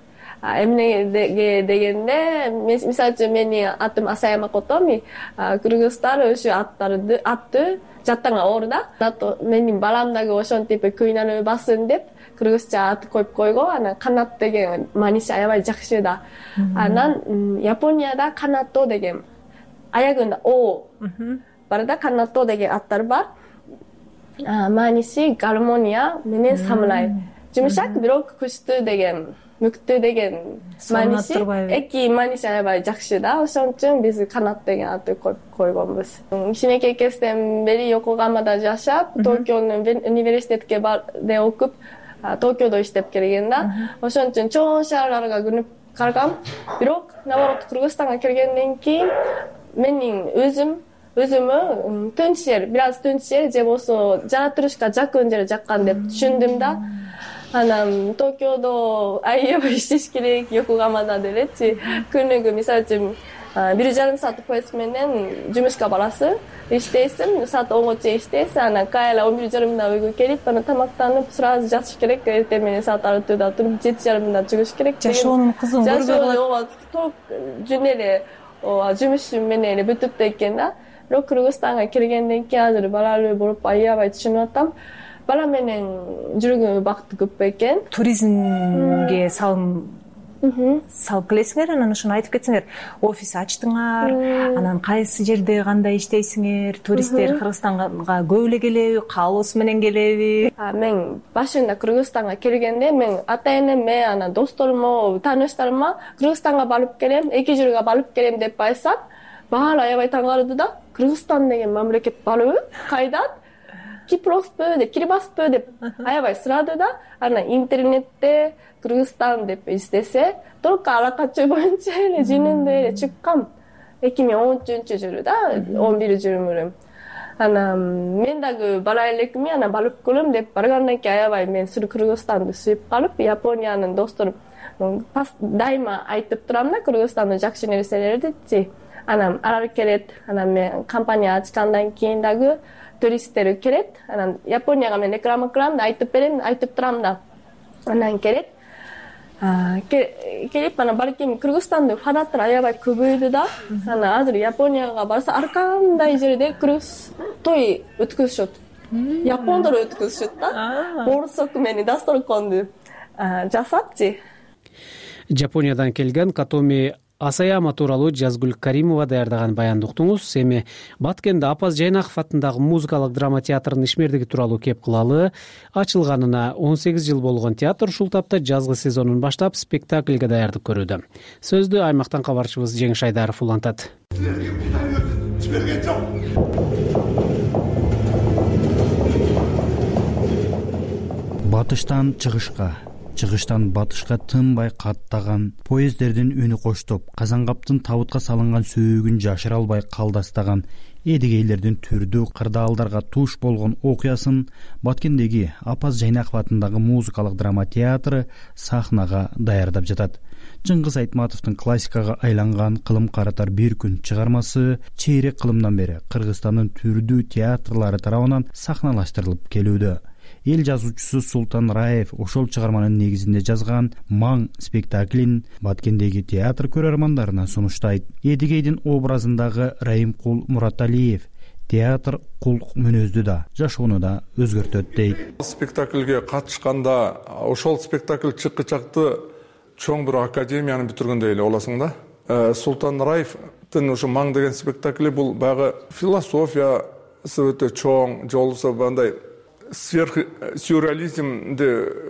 эмнеге дегенде, мисалы үчүн менин атым Асаяма Котоми, кыргыздар ошо аттарды атты жаттаңа оор да. Менин балам дагы ошентип кыйналбасын деп кыргызча ат коюп койгон. Анан Канат деген мааниси аябай жакшы да. Анан Японияда Канато деген аягында о бар да, Канато деген аттар бар. Мааниси гармония менен самурай. Жумшак, бирок күчтүү деген, мүктүү деген мааниси, эки мааниси аябай жакшы да. Ошон үчүн биз Канат деген атты коюп койгонбуз. Кичинекей кезден бери Йокогамада жашап, Токионун университетке барде окуп, Токиодо иштеп келген да. Ошон үчүн чоң шаарларга күнүп калгам. Бирок наоборот Кыргызстанга келгенден кийин менин өзүм өзүмө тынч жер, бир аз тынч жер же болсо жаратылышка жакын жер жаккан деп түшүндүм да. Анан Токиодо аябай иштеш керек, Йокогамада делечи. Күнүгө мисалы үчүн бир жарым саат поезд менен жумушка барасың, иштейсиң, саат онго чейин иштейсиң, анан кайра он бир жарымда үйгө келип, анан тамактанып, сразу жатыш керек. Эртең менен саат алтыда туруп, жети жарымда чыгыш керек. Жашоонун кызын көргөй калат. Ооба, толук жөн эле жумушум менен эле бүтүптү экен да. Бирок Кыргызстанга келгенден кийин азыр балалуу болуп аябай түшүнүп атам. Бала менен жүргөн убакыт көп экен. Туризмге салым салып келесиңер, анан ошону айтып кетсеңер. Офис ачтыңар, анан кайсы жерде кандай иштейсиңер, туристтер Кыргызстанга көп эле келеби, каалоосу менен келеби? Мен башында Кыргызстанга келгенде мен ата энеме, анан досторума, тааныштарыма Кыргызстанга барып келем, эки жерге барып келем деп айтсам, баары аябай таң калды да. Кыргызстан деген мамлекет барбы? Кайдат? Кипроспу деп, Кирибаспы деп аябай сурады да. Анан интернетте Кыргызстан деп издесе, только ара качуу боюнча эле жөнүндө эле чыккам. эки миң он үчүнчү жылы да, он бир жүрүмүрүм. Анан мен дагы бара элекми, анан барып көрөм деп баргандан кийин аябай мен Кыргызстанды сүйүп калып, Япониянын досторум дайыма айтып турам да, Кыргызстандын жакшы нерселерди. Анан алар келет, анан мен компания ачкандан кийин дагы туристтер келет. Анан Японияга мен реклама кылам да, айтып берем, айтып турам да. Анан келет. Келип анан балким Кыргызстанды фанаттар аябай көбөйдү да. Анан азыр Японияга барса ар кандай жерде кыргыз той өткөзүшөт. Япондор өткөзүшөт да. Борсок менен дасторконду жасапчы. Жапониядан келген Катоми Асаяма тууралуу Жазгүл Каримова даярдаган баянды уктуңуз. Эми Баткенде Апаз Жайнаков атындагы музыкалык драма театрынын ишмердиги тууралуу кеп кылалы. Ачылганына он сегиз жыл болгон театр ушул тапта жазгы сезонун баштап спектакльге даярдык көрүүдө. Сөздү аймактан кабарчыбыз Жеңиш Айдаров улантат. Батыштан чыгышка, чыгыштан батышка тынбай каттаган поездердин үнү коштоп, Казангаптын табытка салынган сөөгүн жашыра албай калдастаган эдигейлердин түрдүү кырдаалдарга туш болгон окуясын Баткендеги Апаз Жайнаков атындагы музыкалык драма театры сахнага даярдап жатат. Жыңгыз Айтматовдун классикага айланган Кылым каратар бир күн чыгармасы чейрек кылымдан бери Кыргызстандын түрдүү театрлары тарабынан сахналаштырылып келүүдө. Эл жазуучусу Султан Раев ошол чыгарманын негизинде жазган Маң спектаклин Баткендеги театр көрөрмандарына сунуштайт. Эдигейдин образындагы Раимкул Мураталиев театр кулк мүнөздү да, жашоону да өзгөртөт дейт. Спектакльге катышканда ошол спектакль чыккычакты чоң бир академияны бүтүргөндөй эле болосуң да. Султан Раевдин ошо Маң деген спектакли бул баягы философиясы өтө чоң, жолусу бандай сверхсюрреализмди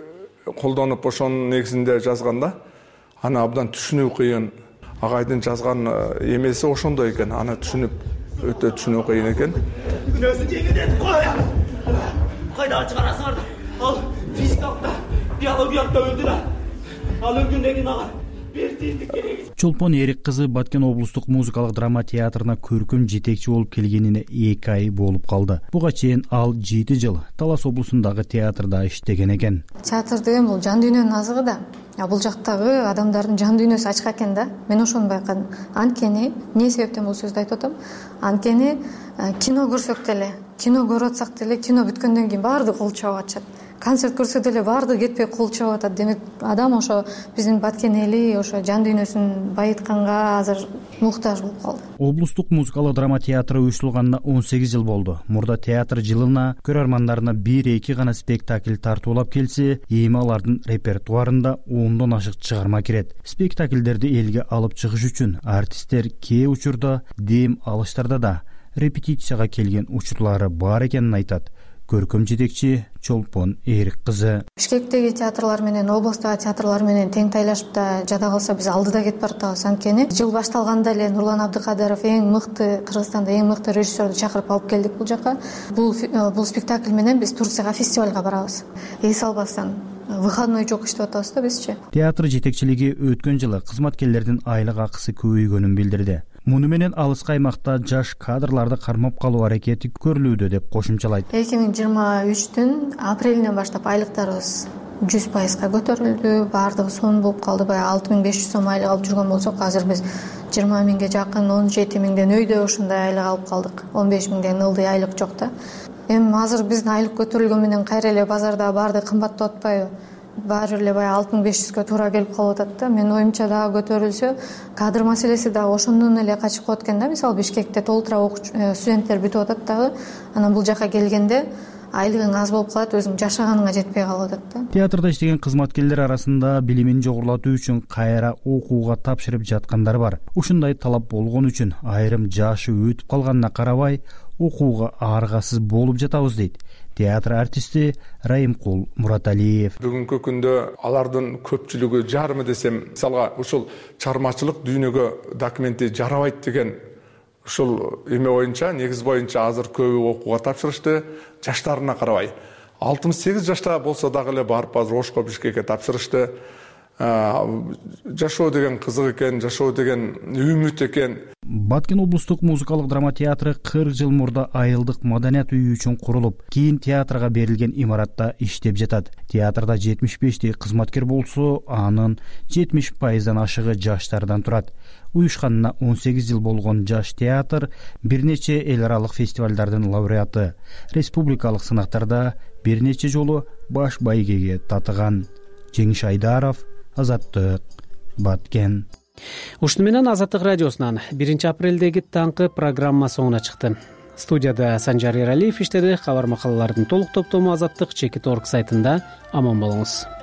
колдонуп ошонун негизинде жазганда, аны абдан түшүнүү кыйын. Агайдын жазган эмеси ошондой экен, аны түшүнүп өтө түшүнүү кыйын экен. Күнөөсү жеңилдетип кой. Кайда чыгарасыңар? Ал физикалыкта, биологиялыкта өлдү да. Ал өлгөндөн кийин ага бир тийлик керек. Чолпон Эрик кызы Баткен облустук музыкалык драма театрына көркөм жетекчи болуп келгенине эки ай болуп калды. Буга чейин ал жети жыл Талас облусундагы театрда иштеген экен. Театр деген бул жан дүйнөнүн азыгы да. А бул жактагы адамдардын жан дүйнөсү ачык экен да. Мен ошону байкадым. Анткени эмне себептен бул сөздү айтып атам? Анткени кино көрсөк деле, кино көрүп атсак деле, кино бүткөндөн кийин баардыгы кол чабып атышат. Концерт көрсө деле баардыгы кетпей кол чабып атат. Демек адам ошо биздин Баткен эли ошо жан дүйнөсүн байытканга азыр муктаж болуп калды. Облустук музыкалык драма театры уюштурулганына он сегиз жыл болду. Мурда театр жылына көрөрмандарына бир-эки гана спектакль тартуулап келсе, эми алардын репертуарында ондон ашык чыгарма кирет. Спектакльдерди элге алып чыгыш үчүн артисттер кээ учурда дем алыштарда да репетицияга келген учурлары бар экенин айтат көркөм жетекчи Чолпон Эрик кызы. Бишкектеги театрлар менен облустук театрлар менен тең тайлашып да жада калса биз алдыда кетип баратабыз. Анткени жыл башталганда эле Нурлан Абдыкадыров эң мыкты Кыргызстанда эң мыкты режиссерду чакырып алып келдик бул жака. Бул бул спектакль менен биз Турцияга фестивалга барабыз. Эс албастан выходной жок иштеп атабыз да бизчи. Театр жетекчилиги өткөн жылы кызматкерлердин айлык акысы көбөйгөнүн билдирди. Муну менен алыскы аймакта жаш кадрларды кармап калуу аракети көрүлүүдө деп кошумчалайт. эки миң жыйырма үчтүн апрелинен баштап айлыктарыбыз жүз пайызга көтөрүлдү. Баардыгы сонун болуп калды. Баягы алты миң беш жүз сом айлык алып жүргөн болсок, азыр биз жыйырма миңге жакын, он жети миңден өйдө ушундай айлык алып калдык. он беш миңден ылдый айлык жок да. Эми азыр биздин айлык көтөрүлгөн менен кайра эле базарда баардыгы кымбаттап атпайбы? Баары эле баягы алты миң беш жүзгө туура келип калып атат да. Мен оюмча дагы көтөрүлсө, кадр маселеси да ошондон эле качып калат экен да. Мисалы Бишкекте толтура студенттер бүтүп атат дагы. Анан бул жака келгенде айлыгың аз болуп калат, өзүң жашаганыңа жетпей калып атат да. Театрда иштеген кызматкерлер арасында билимин жогорулатуу үчүн кайра окууга тапшырып жаткандар бар. Ушундай талап болгон үчүн айрым жашы өтүп калганына карабай окууга аргасыз болуп жатабыз дейт театр артисти Райымкул Мураталиев. Бүгүнкү күндө алардын көпчүлүгү, жарымы десем, мисалга ушул чыгармачылык дүйнөгө документи жарабайт деген ушул эме боюнча, негиз боюнча азыр көбү окууга тапшырышты. Жаштарына карабай, алтымыш сегиз жашта болсо дагы эле барып азыр Ошко, Бишкекке тапшырышты. Жашоо деген кызык экен, жашоо деген үмүт экен. Баткен облустук музыкалык драма театры кырк жыл мурда айылдык маданият үйү үчүн курулуп, кийин театрга берилген имаратта иштеп жатат. Театрда жетимиш бештей кызматкер болсо, анын жетимиш пайыздан ашыгы жаштардан турат. Уюшканына он сегиз жыл болгон жаш театр бир нече эл аралык фестивалдардын лауреаты, республикалык сынактарда бир нече жолу баш байгеге татыган. Жеңиш Айдаров, Азаттык, Баткен. Ушуну менен Азаттык радиосунан биринчи апрелдеги таңкы программа соңуна чыкты. Студияда Санжар Эралиев иштеди. Кабар макалалардын толук топтому Азаттык чекит точка орг сайтында. Аман болуңуз.